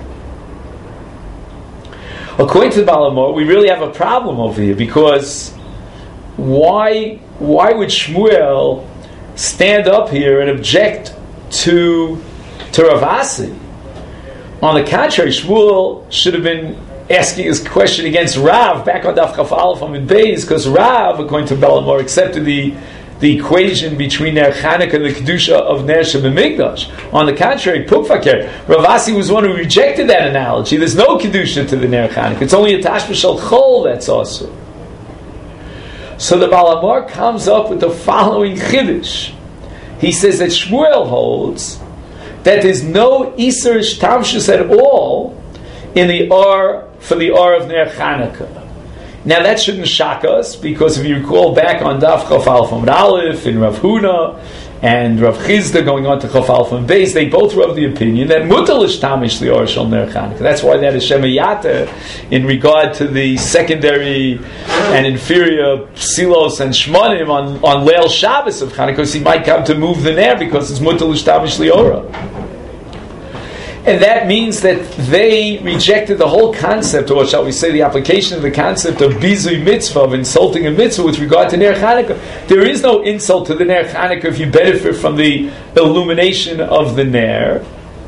According to the Baal HaMaor, we really have a problem over here, because why would Shmuel stand up here and object to Rav Asi? On the contrary, Shmuel should have been asking his question against Rav back on Daf Chaf Aleph Amud Beis, because Rav, according to Baal HaMaor, accepted the equation between Ner Chanukah and the Kedusha of Ner Shebemikdash. On the contrary, Pukvaker, Rav Asi was one who rejected that analogy. There's no Kedusha to the Ner Chanukah. It's only a Tashma Shel Chol that's also. So the Baal HaMaor comes up with the following Chiddush. He says that Shmuel holds that there's no Isur Shtamshus at all in the for the of Ner Chanukah. Now that shouldn't shock us, because if you recall back on Daf Chaf Aleph Amud Aleph in Rav Huna and Rav Chizda going on to Chaf Aleph Amud Beis, they both were of the opinion that mutal ishtamish lior shel Ner Chanukah. That's why that is Shemayata in regard to the secondary and inferior Psilos and Shmonim on Leil Shabbos of Chanukah, because he might come to move the Ner because it's mutal ishtamish liora. And that means that they rejected the whole concept, or shall we say the application of the concept of bizui mitzvah, of insulting a mitzvah with regard to Ner Chanukah. There is no insult to the Ner Chanukah if you benefit from the illumination of the Ner,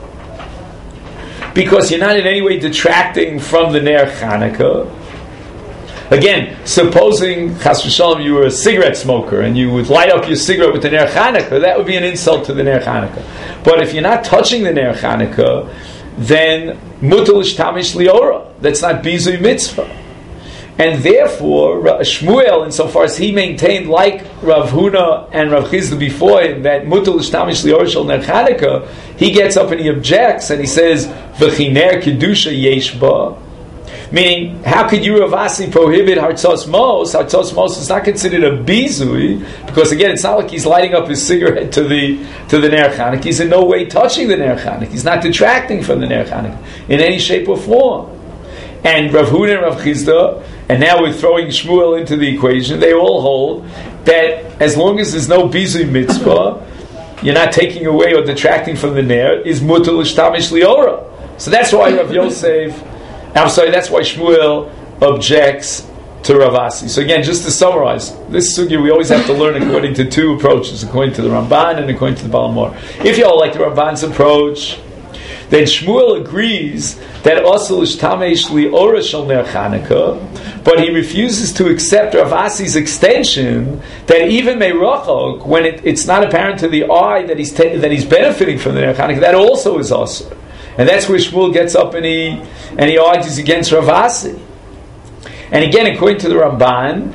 because you're not in any way detracting from the Ner Chanukah. Again, supposing, chas v'shalom, you were a cigarette smoker and you would light up your cigarette with the Ner Chanukah, that would be an insult to the Ner Chanukah. But if you're not touching the Ner Chanukah, then mutal ishtamish liora. That's not bizui mitzvah. And therefore, Shmuel, insofar as he maintained, like Rav Huna and Rav Chizda before him, that mutal ishtamish liora shel Ner Chanukah, he gets up and he objects and he says, v'chi ner kedusha yesh ba. Meaning, how could you, Rav Asi, prohibit Hartzos Mos? Hartzos Mos is not considered a bizui, because again, it's not like he's lighting up his cigarette to the Ner Chanukah. He's in no way touching the Ner Chanukah. He's not detracting from the Ner Chanukah in any shape or form. And Rav Huna and Rav Chizda and now we're throwing Shmuel into the equation, they all hold that as long as there's no bizui mitzvah, you're not taking away or detracting from the ner, is mutar l'shtamish liora. So that's why Rav Yosef, that's why Shmuel objects to Rav Asi. So again, just to summarize, this sugya we always have to learn according to two approaches, according to the Ramban and according to the Baal Mor. If you all like the Ramban's approach, then Shmuel agrees that also l'shtamesh liora shel ner Chanukah, but he refuses to accept Rav Asi's extension that even meirachok, when it's not apparent to the eye that he's benefiting from the ner Chanukah, that also is also. And that's where Shmuel gets up and he argues against Rav Asi. And again, according to the Ramban,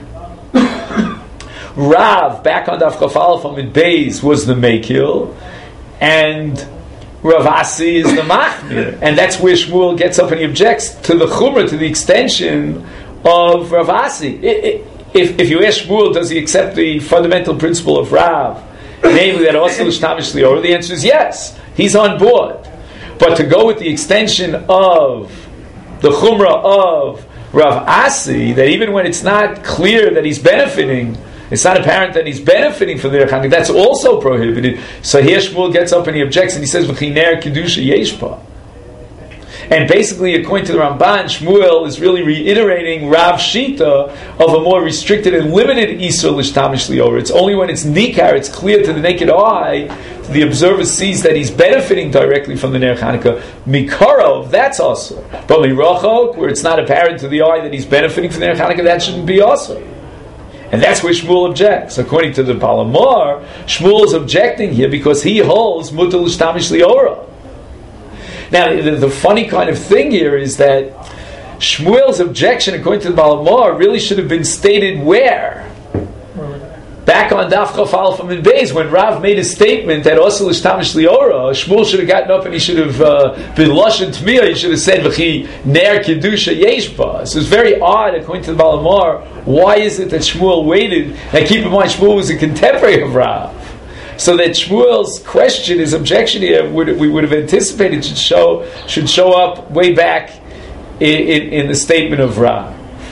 Rav, back on Daf Chaf Aleph Amud Beis, was the Mekil, and Rav Asi is the Machmir. And that's where Shmuel gets up and he objects to the Chumrah, to the extension of Rav Asi. If you ask Shmuel, does he accept the fundamental principle of Rav, namely that also l'shtamish liora, the answer is yes. He's on board. But to go with the extension of the Chumrah of Rav Asi, that even when it's not clear that he's benefiting, it's not apparent that he's benefiting from the ner Chanukah, that's also prohibited. So here Shmuel gets up and he objects and he says, V'chiner kedusha yeshpa. And basically, according to the Ramban, Shmuel is really reiterating Rav's shita of a more restricted and limited Isur l'shtamish liora. It's only when it's nikar, it's clear to the naked eye, the observer sees that he's benefiting directly from the ner Chanukah. Mikarov, that's also. But mirachok, where it's not apparent to the eye that he's benefiting from the ner Chanukah, that shouldn't be also. And that's where Shmuel objects. According to the Baal Mor, Shmuel is objecting here because he holds mutar l'shtamish liora. Now, the funny kind of thing here is that Shmuel's objection, according to the Baal Mor, really should have been stated where? Back on Daf Chaf Aleph Amud Beis, when Rav made a statement that also l'shtamish liora, Shmuel should have gotten up and he should have been lashon tmiyah. He should have said v'chi ner kedusha yeshba. So it's very odd, according to the Baal Mor, why is it that Shmuel waited? Now keep in mind, Shmuel was a contemporary of Rav. So that Shmuel's question, his objection here, we would have anticipated should show up way back in the statement of Rav.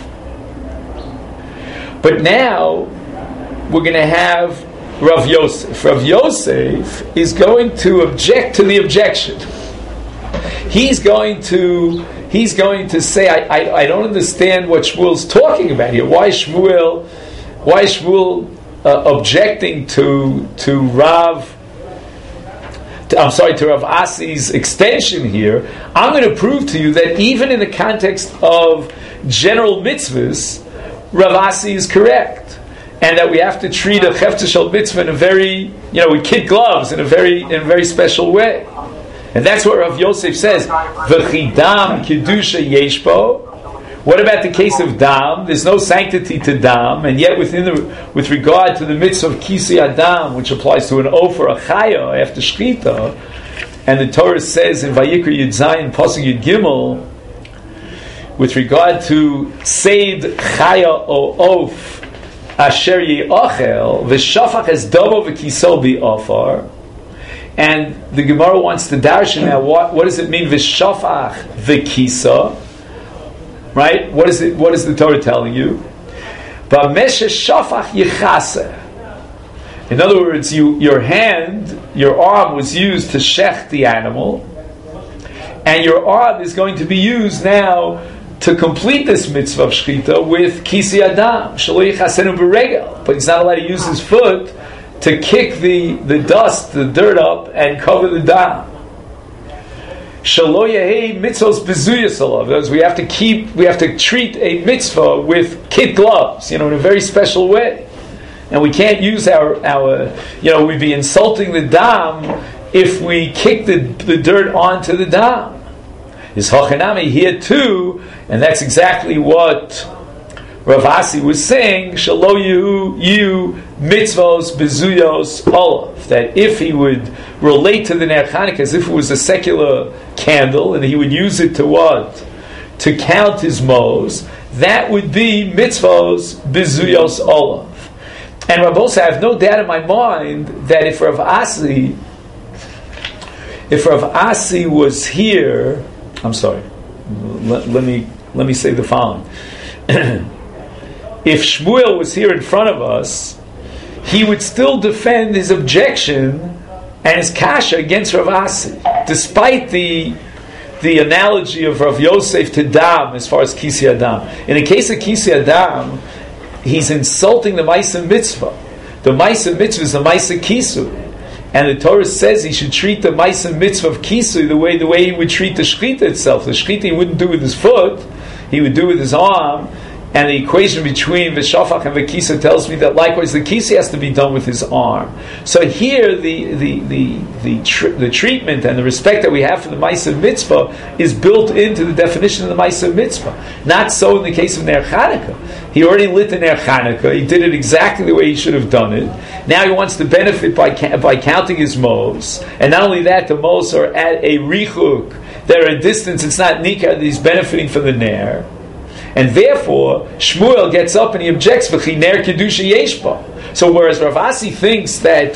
But now we're going to have Rav Yosef. Rav Yosef is going to object to the objection. He's going to say, I don't understand what Shmuel's talking about here. Why is Shmuel objecting to Rav Asi's extension here? I'm going to prove to you that even in the context of general mitzvahs, Rav Asi is correct, and that we have to treat a chefta shel mitzvah in a very, with kid gloves in a very special way. And that's what Rav Yosef says. V'chidam kedusha yeshbo. What about the case of dam? There's no sanctity to dam, and yet with regard to the mitzvah of kisi adam, which applies to an ofer, a chaya after shchita, and the Torah says in Vayikra Yud Zayin Pasuk Yud Gimel, with regard to seid chaya o of asher ye'achel v'shafach es domo v'kiso bi'afar. And the Gemara wants to darshan now. What does it mean v'shafach v'kisa? Right? What is the Torah telling you? In other words, your arm was used to shech the animal, and your arm is going to be used now to complete this mitzvah of shchita with kisi adam, shelo yichasenu b'regel. But he's not allowed to use his foot to kick the dust, the dirt up, and cover the dam. Shelo yehei mitzvos bezuyas alav. Because we have to treat a mitzvah with kid gloves, in a very special way, and we can't use our we'd be insulting the dam if we kick the dirt onto the dam. Is hachanami here too, and that's exactly what Rav Asi was saying. Shelo you mitzvos bezuyos olav. That if he would relate to the ner Chanukah as if it was a secular candle, and he would use it to what? To count his mos, that would be mitzvos bezuyos olav. And Rabbi, I have no doubt in my mind that if Rav Asi was here, I'm sorry. Let me say the following. if Shmuel was here in front of us, he would still defend his objection and his kasha against Rav Asi, despite the analogy of Rav Yosef to Dam as far as Kisi Adam. In the case of Kisi Adam, he's insulting the Maisa Mitzvah. The Maisa Mitzvah is the Maisa Kisu. And the Torah says he should treat the Maisa Mitzvah of Kisu the way he would treat the Shechita itself. The Shechita he wouldn't do with his foot, he would do with his arm. And the equation between V'shafach and V'kisa tells me that likewise the Kisa has to be done with his arm. So here the treatment and the respect that we have for the Maisa Mitzvah is built into the definition of the Maisa Mitzvah. Not so in the case of Ner Chanukah. He already lit the Ner Chanukah. He did it exactly the way he should have done it. Now he wants to benefit by counting his mos. And not only that, the mos are at a richuk. They're a distance. It's not nikah that he's benefiting from the Ner. And therefore, Shmuel gets up and he objects, V'chiner Kedusha Yeshba. So whereas Rav Asi thinks that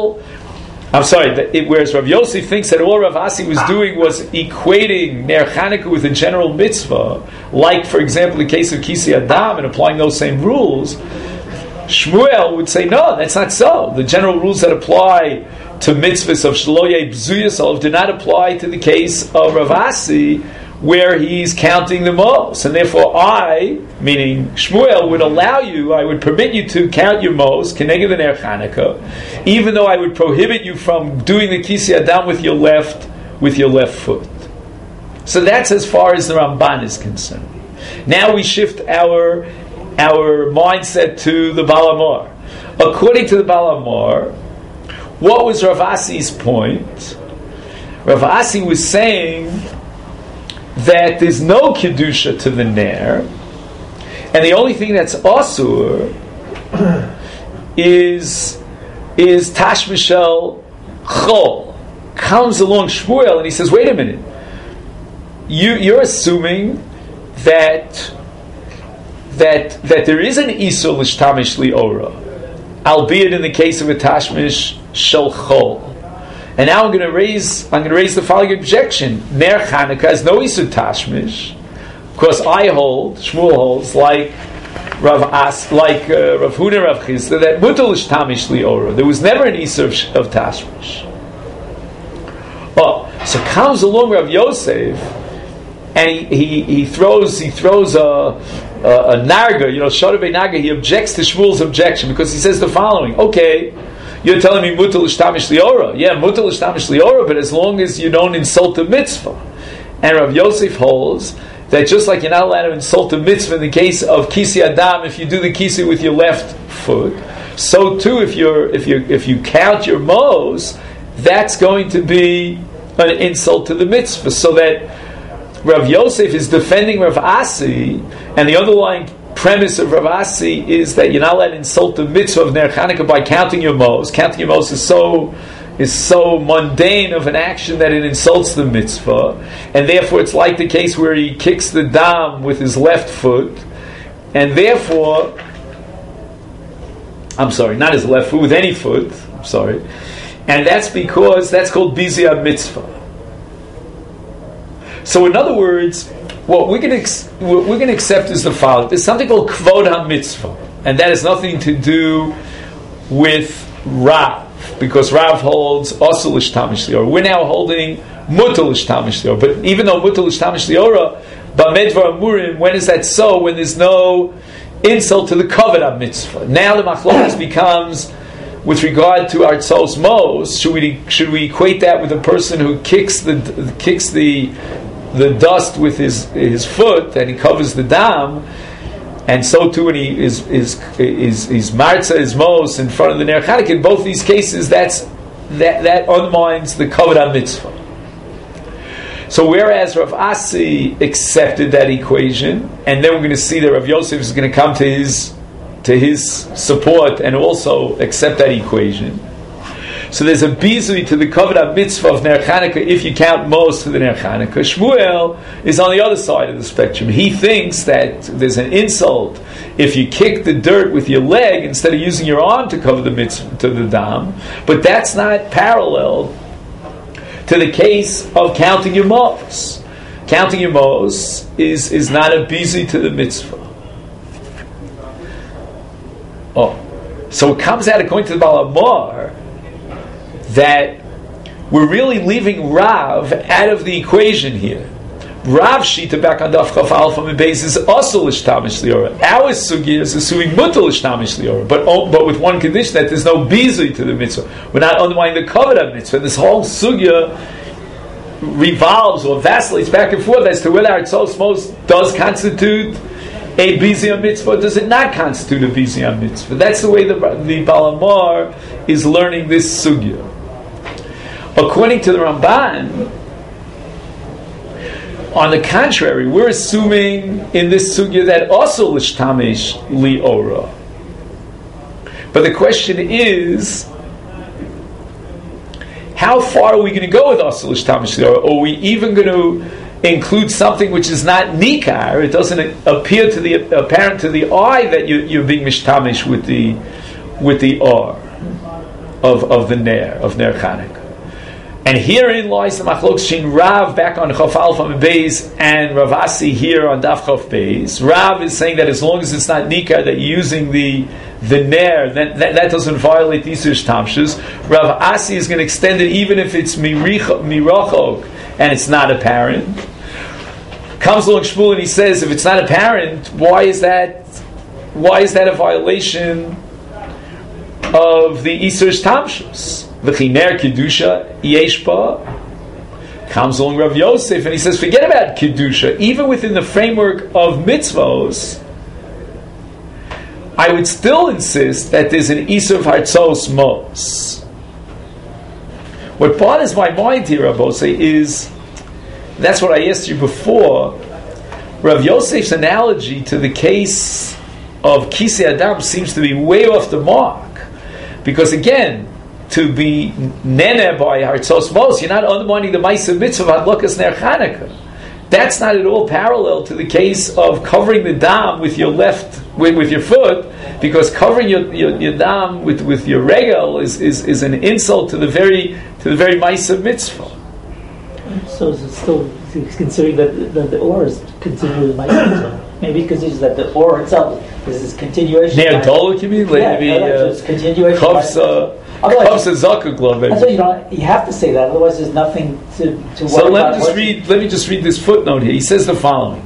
whereas Rav Yosef thinks that all Rav Asi was doing was equating Ner Chanukah with a general mitzvah, like, for example, the case of Kisi Adam, and applying those same rules, Shmuel would say, no, that's not so. The general rules that apply to mitzvahs of Shloyeh B'zuyasov do not apply to the case of Rav Asi, where he's counting the mos, and therefore I, meaning Shmuel, would allow you, I would permit you to count your mos, keneged the Ner Chanukah, even though I would prohibit you from doing the Kisi Adam with your left foot. So that's as far as the Ramban is concerned. Now we shift our mindset to the Baal Hamor. According to the Baal Hamor, what was Rav Asi's point? Rav Asi was saying that there's no kedusha to the ner, and the only thing that's asur is tashmishel chol. Comes along Shmuel and he says, "Wait a minute, you're assuming that there is an isur l'shtamish liora, albeit in the case of a tashmish shel chol." And now I'm going to raise the following objection: Ner Chanukah has no isur tashmish, because Shmuel holds, like Rav Huna, Rav Chisda, that mutal tamish liora. There was never an isur of tashmish. Oh, so comes along Rav Yosef, and he throws a narga, Shadabei Naga. He objects to Shmuel's objection because he says the following: okay, you're telling me mutal ishtamish liora. Yeah, mutal ishtamish liora, but as long as you don't insult the mitzvah. And Rav Yosef holds that just like you're not allowed to insult the mitzvah in the case of Kisi Adam, if you do the Kisi with your left foot, so too if you count your mos, that's going to be an insult to the mitzvah. So that Rav Yosef is defending Rav Asi, and the underlying premise of Rav Asi is that you're not allowed to insult the mitzvah of Ner Chanukah by counting your mos. Counting your mos is so mundane of an action that it insults the mitzvah, and therefore it's like the case where he kicks the dam with his left foot, and therefore, not his left foot, with any foot, and that's because that's called bizia mitzvah. So in other words, what we're going to accept is the following: there's something called kvod ha-mitzvah, and that has nothing to do with Rav, because Rav holds asur l'shtamish liora. We're now holding mutal l'shtamish liora. But even though mutal l'shtamish liora, b'medvar amurim, when is that so? When there's no insult to the kvod ha-mitzvah. Now the machlokes becomes, with regard to artzos mos, should we equate that with a person who kicks the dust with his foot, and he covers the dam, and so too when he is marza his mos in front of the Ner Chanukah. In both these cases, that undermines the kvod ha-mitzvah. So whereas Rav Asi accepted that equation, and then we're going to see that Rav Yosef is going to come to his support and also accept that equation. So there's a bizui to the kvod ha-mitzvah of Ner Chanukah if you count mos to the Ner Chanukah. Shmuel is on the other side of the spectrum. He thinks that there's an insult if you kick the dirt with your leg instead of using your arm to cover the mitzvah, to the dam. But that's not parallel to the case of counting your mos. Counting your mos is not a bizui to the mitzvah. So it comes out, according to the Baal Amor, that we're really leaving Rav out of the equation here. Rav Shita back on Daf Chaf Alpha Mebeis is also l'shtamish liora. Our sugi is assuming mutal l'shtamish liora, but with one condition, that there's no bizui to the mitzvah. We're not undermining the covenant of mitzvah. This whole sugya revolves or vacillates back and forth as to whether our tzos does constitute a bizui mitzvah, or does it not constitute a bizui mitzvah? That's the way the Baal Amor is learning this sugya. According to the Ramban, on the contrary, we're assuming in this sugya that also l'shtamish li'ora. But the question is, how far are we going to go with also l'shtamish li'ora? Or are we even going to include something which is not nikar? It doesn't appear to the apparent to the eye that you're being mishtamish with the or of the ner of ner Chanukah. And herein lies the machlokes between Rav back on Chaf Alpha Beis and Rav Asi here on Daf Chaf Beis. Rav is saying that as long as it's not nikar, that you're using the ner, that doesn't violate the Isur Tamshus. Rav Asi is going to extend it even if it's mirachok and it's not apparent. Comes along Shmuel and he says, if it's not apparent, why is that a violation of the Isur Tamshus? V'chiner kedusha yeshpa. Comes along Rav Yosef and he says, forget about kedusha. Even within the framework of mitzvos, I would still insist that there's an isur of hartzos mos. What bothers my mind here, Rabose, is that's what I asked you before. Rav Yosef's analogy to the case of Kisei Adam seems to be way off the mark, because again, to be nene by hartzos mos, you're not undermining the ma'aser mitzvah of hadlakas ner Chanukah. That's not at all parallel to the case of covering the dam with your with your foot, because covering your dam with your regel is an insult to the very ma'aser mitzvah. So is it still considering that the or is considered ma'aser mitzvah? Maybe because it's that the or itself is this continuation. Near Dolok, you mean? It's continuation. Otherwise, that's why you have to say that. Otherwise, there's nothing to worry about. So let me just read this footnote here. He says the following,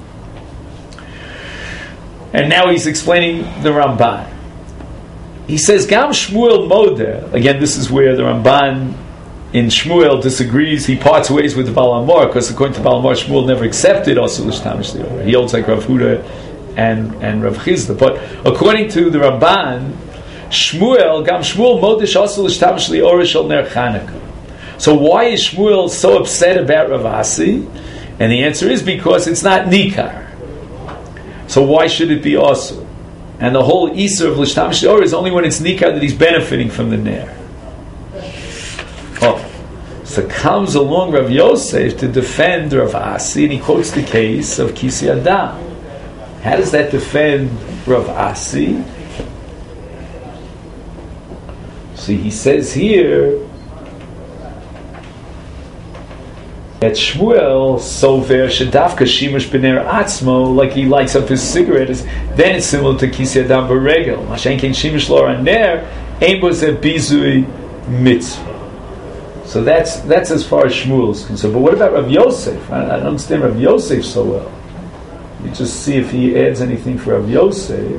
and now he's explaining the Ramban. He says, "Gam Shmuel Moder." Again, this is where the Ramban in Shmuel disagrees. He parts ways with the Baal Amor, because according to Baal Amor, Shmuel never accepted also l'shtamish li'ora. He holds like Rav Huda and Rav Chizda. But according to the Ramban, Shmuel, Gam Shmuel Modish also l'shtamish li'ora shel ner Chanukah. So why is Shmuel so upset about Rav Asi? And the answer is because it's not nikar. So why should it be also? And the whole isur of l'shtamish li'ora is only when it's nikar that he's benefiting from the ner. So comes along Rav Yosef to defend Rav Asi, and he quotes the case of Kisei Adam. How does that defend Rav Asi? See, he says here that Shmuel sover shedavka shimush b'ner atzmo, like he lights up his cigarette, then it's similar to Kisei Adam b'regel. Mashen ken shimush lo ner ein bo ze bizui mitzvah. So that's as far as Shmuel is concerned. But what about Rav Yosef? I don't understand Rav Yosef so well. Let me just see if he adds anything for Rav Yosef.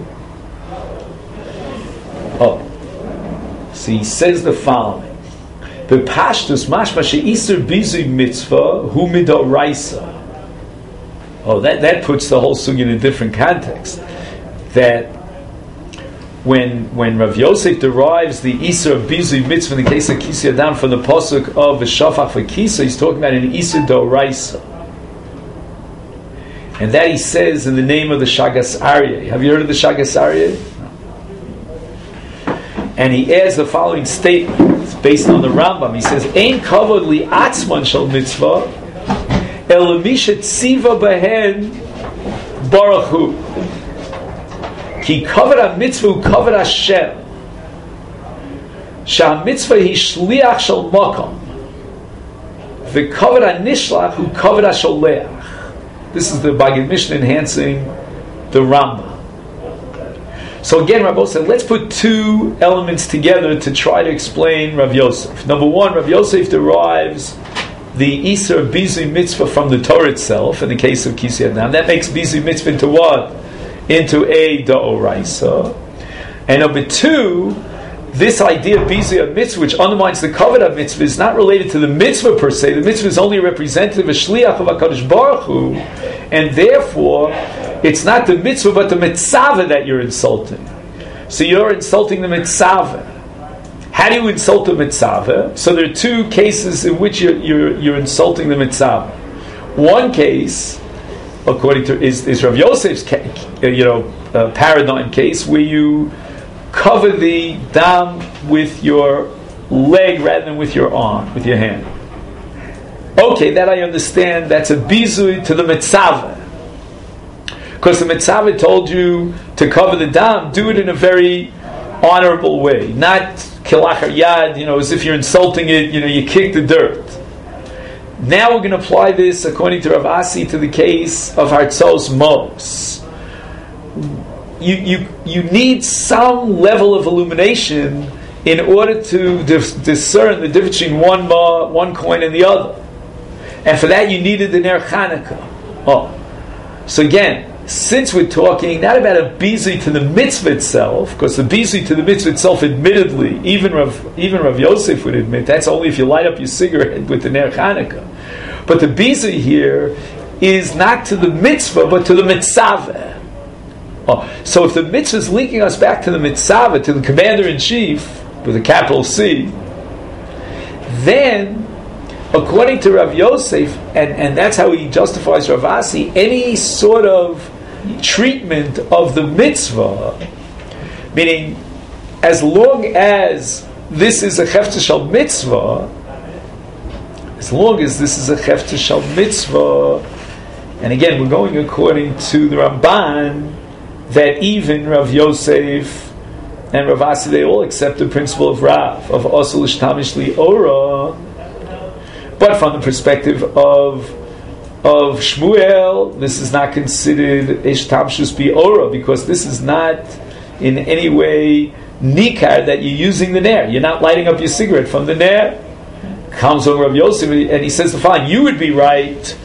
So he says the following: the pashtus mashma she'isur bizui mitzvah hu midoraisa. That puts the whole sugya in a different context. That when Rav Yosef derives the Isur of Bizui Mitzvah in the case of Kisei Adam from the Pasuk of V'shafach v'kisa, he's talking about an Isur Doraisa. And that he says in the name of the Shagas Aryeh. Have you heard of the Shagas Aryeh? No. And he adds the following statement. It's based on the Rambam. He says, Ein kavod li atzman shel mitzvah el mishet tziva behen baruch hu. Ki covered a mitzvah, covered Hashem. Shah mitzvah he shliach shel makom. The covered a nishlach who covered a sholeach. This is the Bagid Mishnah enhancing the Rambam. So again, Rabbi said, let's put two elements together to try to explain Rav Yosef. Number one, Rav Yosef derives the Isur Bizui Mitzvah from the Torah itself, in the case of Kisei Adam. That makes Bizui Mitzvah into what? Into a Da'oraisa. And number two, this idea of Bizui Mitzvah, which undermines the Kavod Mitzvah, is not related to the Mitzvah per se. The Mitzvah is only a representative, a Shliach of HaKadosh Baruch Hu, and therefore, it's not the Mitzvah, but the Mitzvah that you're insulting. So you're insulting the Mitzvah. How do you insult the Mitzvah? So there are two cases in which you're insulting the Mitzvah. One case, according to is Rav Yosef's paradigm case, where you cover the dam with your leg rather than with your arm, with your hand. Okay, that I understand. That's a bizui to the Mitzvah. Because the Mitzvah told you to cover the dam, do it in a very honorable way, not kilachar yad, as if you're insulting it, you kick the dirt. Now we're going to apply this, according to Rav Asi, to the case of Hartzos Mos. You need some level of illumination in order to discern the difference between one coin and the other. And for that you needed the Ner Chanukah. So again, since we're talking not about a bizui to the mitzvah itself, because the bizui to the mitzvah itself, admittedly, even Rav Yosef would admit, that's only if you light up your cigarette with the Ner Chanukah. But the bizui here is not to the mitzvah, but to the mitzvah. So if the mitzvah is linking us back to the mitzvah, to the commander-in-chief, with a capital C, then, according to Rav Yosef, and that's how he justifies Rav Asi, any sort of treatment of the mitzvah, meaning as long as this is a hefter shal mitzvah, and again we're going according to the Ramban, that even Rav Yosef and Rav Asi, they all accept the principle of Rav, of Osel Ishtamish Li Ora, but from the perspective of Shmuel, this is not considered Ishtamshus Bi Ora, because this is not in any way nikar that you're using the Ner. You're not lighting up your cigarette from the Ner. Comes on Rav Yosef and he says, fine, you would be right,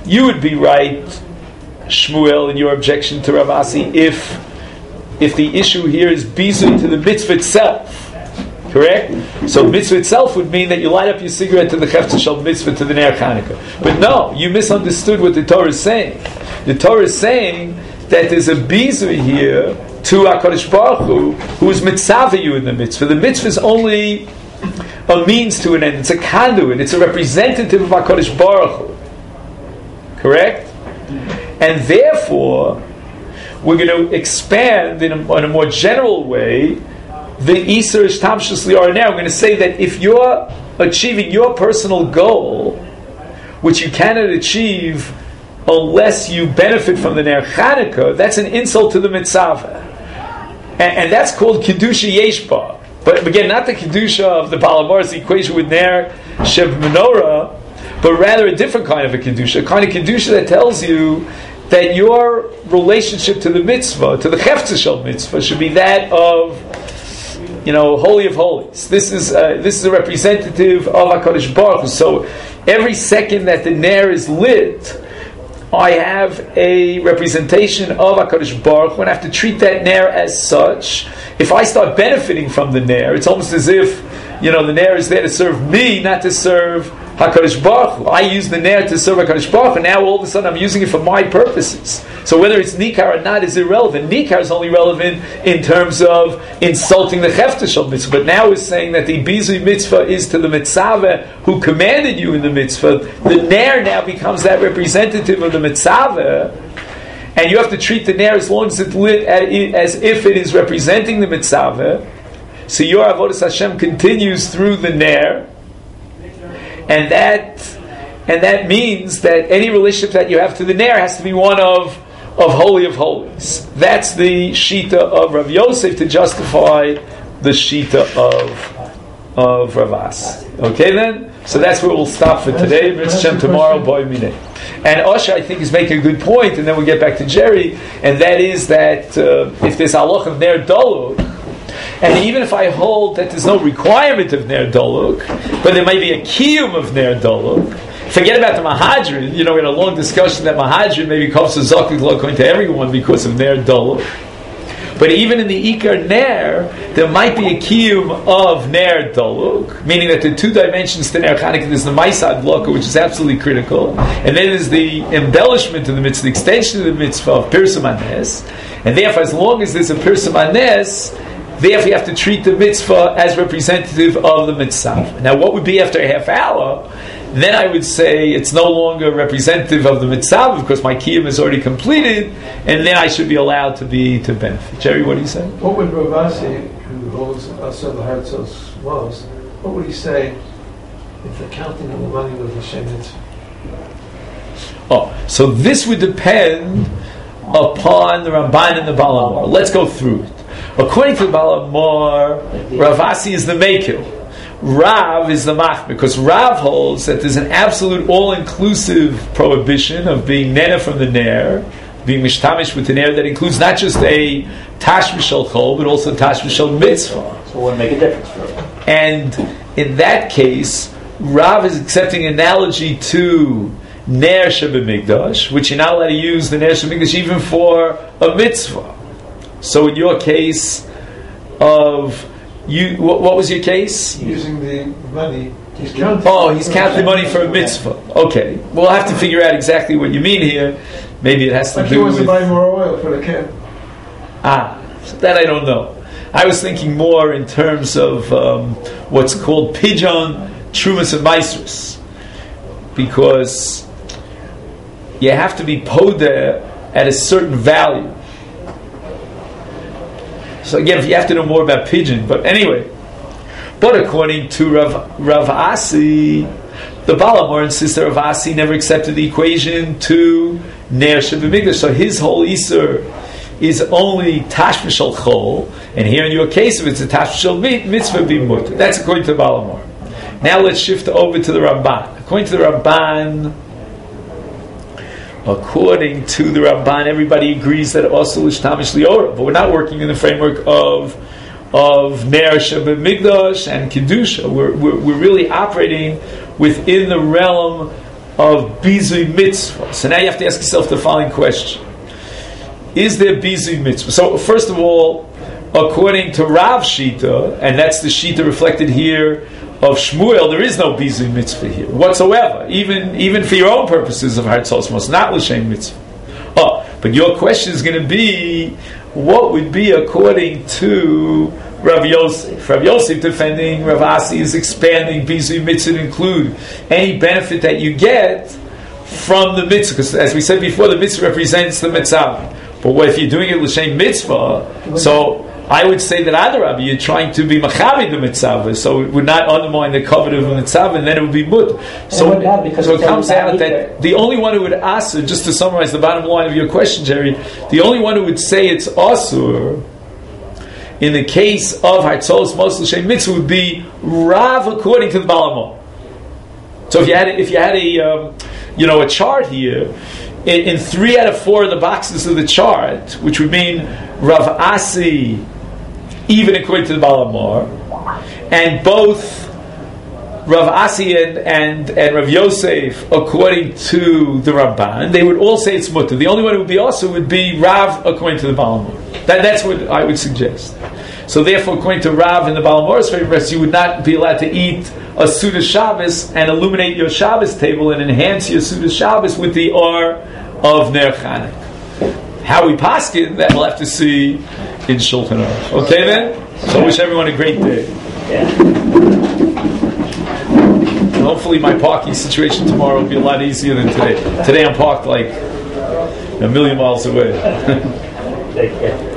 Shmuel, in your objection to Rav Asi, if the issue here is bizui to the mitzvah itself. Correct? So mitzvah itself would mean that you light up your cigarette to the hefzer shel mitzvah, to the Ner Chanukah. But no, you misunderstood what the Torah is saying. The Torah is saying that there's a bizui here to HaKadosh Baruch Hu, who is mitzvah you in the mitzvah. The mitzvah is only a means to an end. It's a conduit. It's a representative of HaKadosh Baruch Hu. Correct? And therefore, we're going to expand in a more general way the Isur Ishtamshus Li'ar. Now we're going to say that if you're achieving your personal goal, which you cannot achieve unless you benefit from the Ner Chanukah, that's an insult to the mitzvah. And that's called Kedusha Yeshba. But again, not the Kedusha of the Balamar's equation with Ner Shev Menorah, but rather a different kind of a Kedusha, a kind of Kedusha that tells you that your relationship to the mitzvah, to the Hefzer Shel mitzvah, should be that of, Holy of Holies. This is a representative of HaKadosh Baruch Hu. So every second that the Ner is lit, I have a representation of HaKadosh Baruch Hu, and I have to treat that Ner as such. If I start benefiting from the Ner, it's almost as if, the Ner is there to serve me, not to serve HaKadosh Baruch Hu. I use the Ner to serve HaKadosh Baruch Hu, and now all of a sudden I'm using it for my purposes. So whether it's Nikar or not is irrelevant. Nikar is only relevant in terms of insulting the Hefter Shel Mitzvah. But now it's saying that the Bizui Mitzvah is to the Mitzvah who commanded you in the Mitzvah. The Ner now becomes that representative of the Mitzvah, and you have to treat the Ner as long as it's lit as if it is representing the Mitzvah. So your Avodas Hashem continues through the Ner, and that means that any relationship that you have to the Ner has to be one of Holy of Holies. That's the Shita of Rav Yosef to justify the Shita of Rav Asi. Okay then? So that's where we'll stop for today. Mitzvah tomorrow, boy mine. And Osha, I think, is making a good point, and then we'll get back to Jerry, and that is that if there's halach of ner doluk, and even if I hold that there's no requirement of ner doluk, but there might be a kiyum of ner doluk, forget about the Mahadrin. We had a long discussion that Mahadrin maybe comes to Zakuk going to everyone because of ner doluk. But even in the Ikar Ner, there might be a kiyum of Ner Doluk, meaning that the two dimensions to Ner Chanukah, there's the Maisad Loka, which is absolutely critical, and then there's the embellishment of the mitzvah, the extension of the mitzvah of Pirsum Anes, and therefore as long as there's a Pirsum Anes, therefore you have to treat the mitzvah as representative of the mitzvah. Now what would be after a half hour? Then I would say it's no longer representative of the mitzvah because my kiyum is already completed, and then I should be allowed to benefit. Jerry, what do you say? What would Ravasi, who holds Asar L'Hartzos most, what would he say if the counting of the money was L'Shem Mitzvah? So this would depend upon the Ramban and the Baal Hamor. Let's go through it. According to the Baal Hamor, Ravasi is the Mekil. Rav is the mach, because Rav holds that there's an absolute all-inclusive prohibition of being nena from the ner, being mishtamish with the ner, that includes not just a tashmish shel chol, but also tashmish shel mitzvah. So it wouldn't make a difference for him. And in that case, Rav is accepting an analogy to ner shebemigdash, which you're not allowed to use the ner shebemigdash even for a mitzvah. So in your case of what was your case? Using the money, he's counting. He's counting money for a mitzvah. Okay, we'll have to figure out exactly what you mean here. Maybe it has to do with. He wants to buy more oil for the can. So that I don't know. I was thinking more in terms of what's called pidyon, trumas, and maisrus, because you have to be podeh at a certain value. So again, if you have to know more about pigeon, but anyway. But according to Rav Asi, the Baal Hamor insists that Rav Asi never accepted the equation to Ner Shebemigdash. So his whole Isur is only Tashmish Shel Chol, and here in your case, if it's a Tashmish Shel Mitzvah, bimut. That's according to the Baal Hamor. Now let's shift over to the Ramban. According to the Ramban, everybody agrees that also l'shtamish liora, but we're not working in the framework of ner shebemigdash and kedusha. We're really operating within the realm of bizui mitzvah. So now you have to ask yourself the following question: is there bizui mitzvah? So first of all, according to Rav Shita, and that's the Shita reflected here of Shmuel, there is no bizui mitzvah here whatsoever, even for your own purposes of Hartzos Mos, not l'shem mitzvah. But your question is going to be, what would be according to Rav Yosef? Rav Yosef defending Rav Asi is expanding bizui mitzvah to include any benefit that you get from the mitzvah, because as we said before, the mitzvah represents the mitzvah. But what if you're doing it l'shem mitzvah? So I would say that Adarabah, you're trying to be machavi the mitzvah, so it would not undermine the covenant of the mitzvah, and then it would be mut. So it comes out that the only one who would answer, just to summarize the bottom line of your question, Jerry, the only one who would say it's asur in the case of Hartzos Mos L'Shem Mitzvah would be Rav according to the Baal Hamor. So if you had a chart here, in 3 out of 4 of the boxes of the chart, which would mean Rav Asi, even according to the Baal Hamor, and both Rav Asi and Rav Yosef according to the Ramban, they would all say it's mutter. The only one who would be also would be Rav according to the Baal Hamor. That's what I would suggest. So therefore, according to Rav and the Baal Hamor's favorite, you would not be allowed to eat a Suda Shabbos and illuminate your Shabbos table and enhance your Suda Shabbos with the or of Ner Chanukah. How we paskin, that we'll have to see in Shulchan Aruch. Okay then? So I wish everyone a great day. And hopefully my parking situation tomorrow will be a lot easier than today. Today I'm parked like a million miles away. Take care.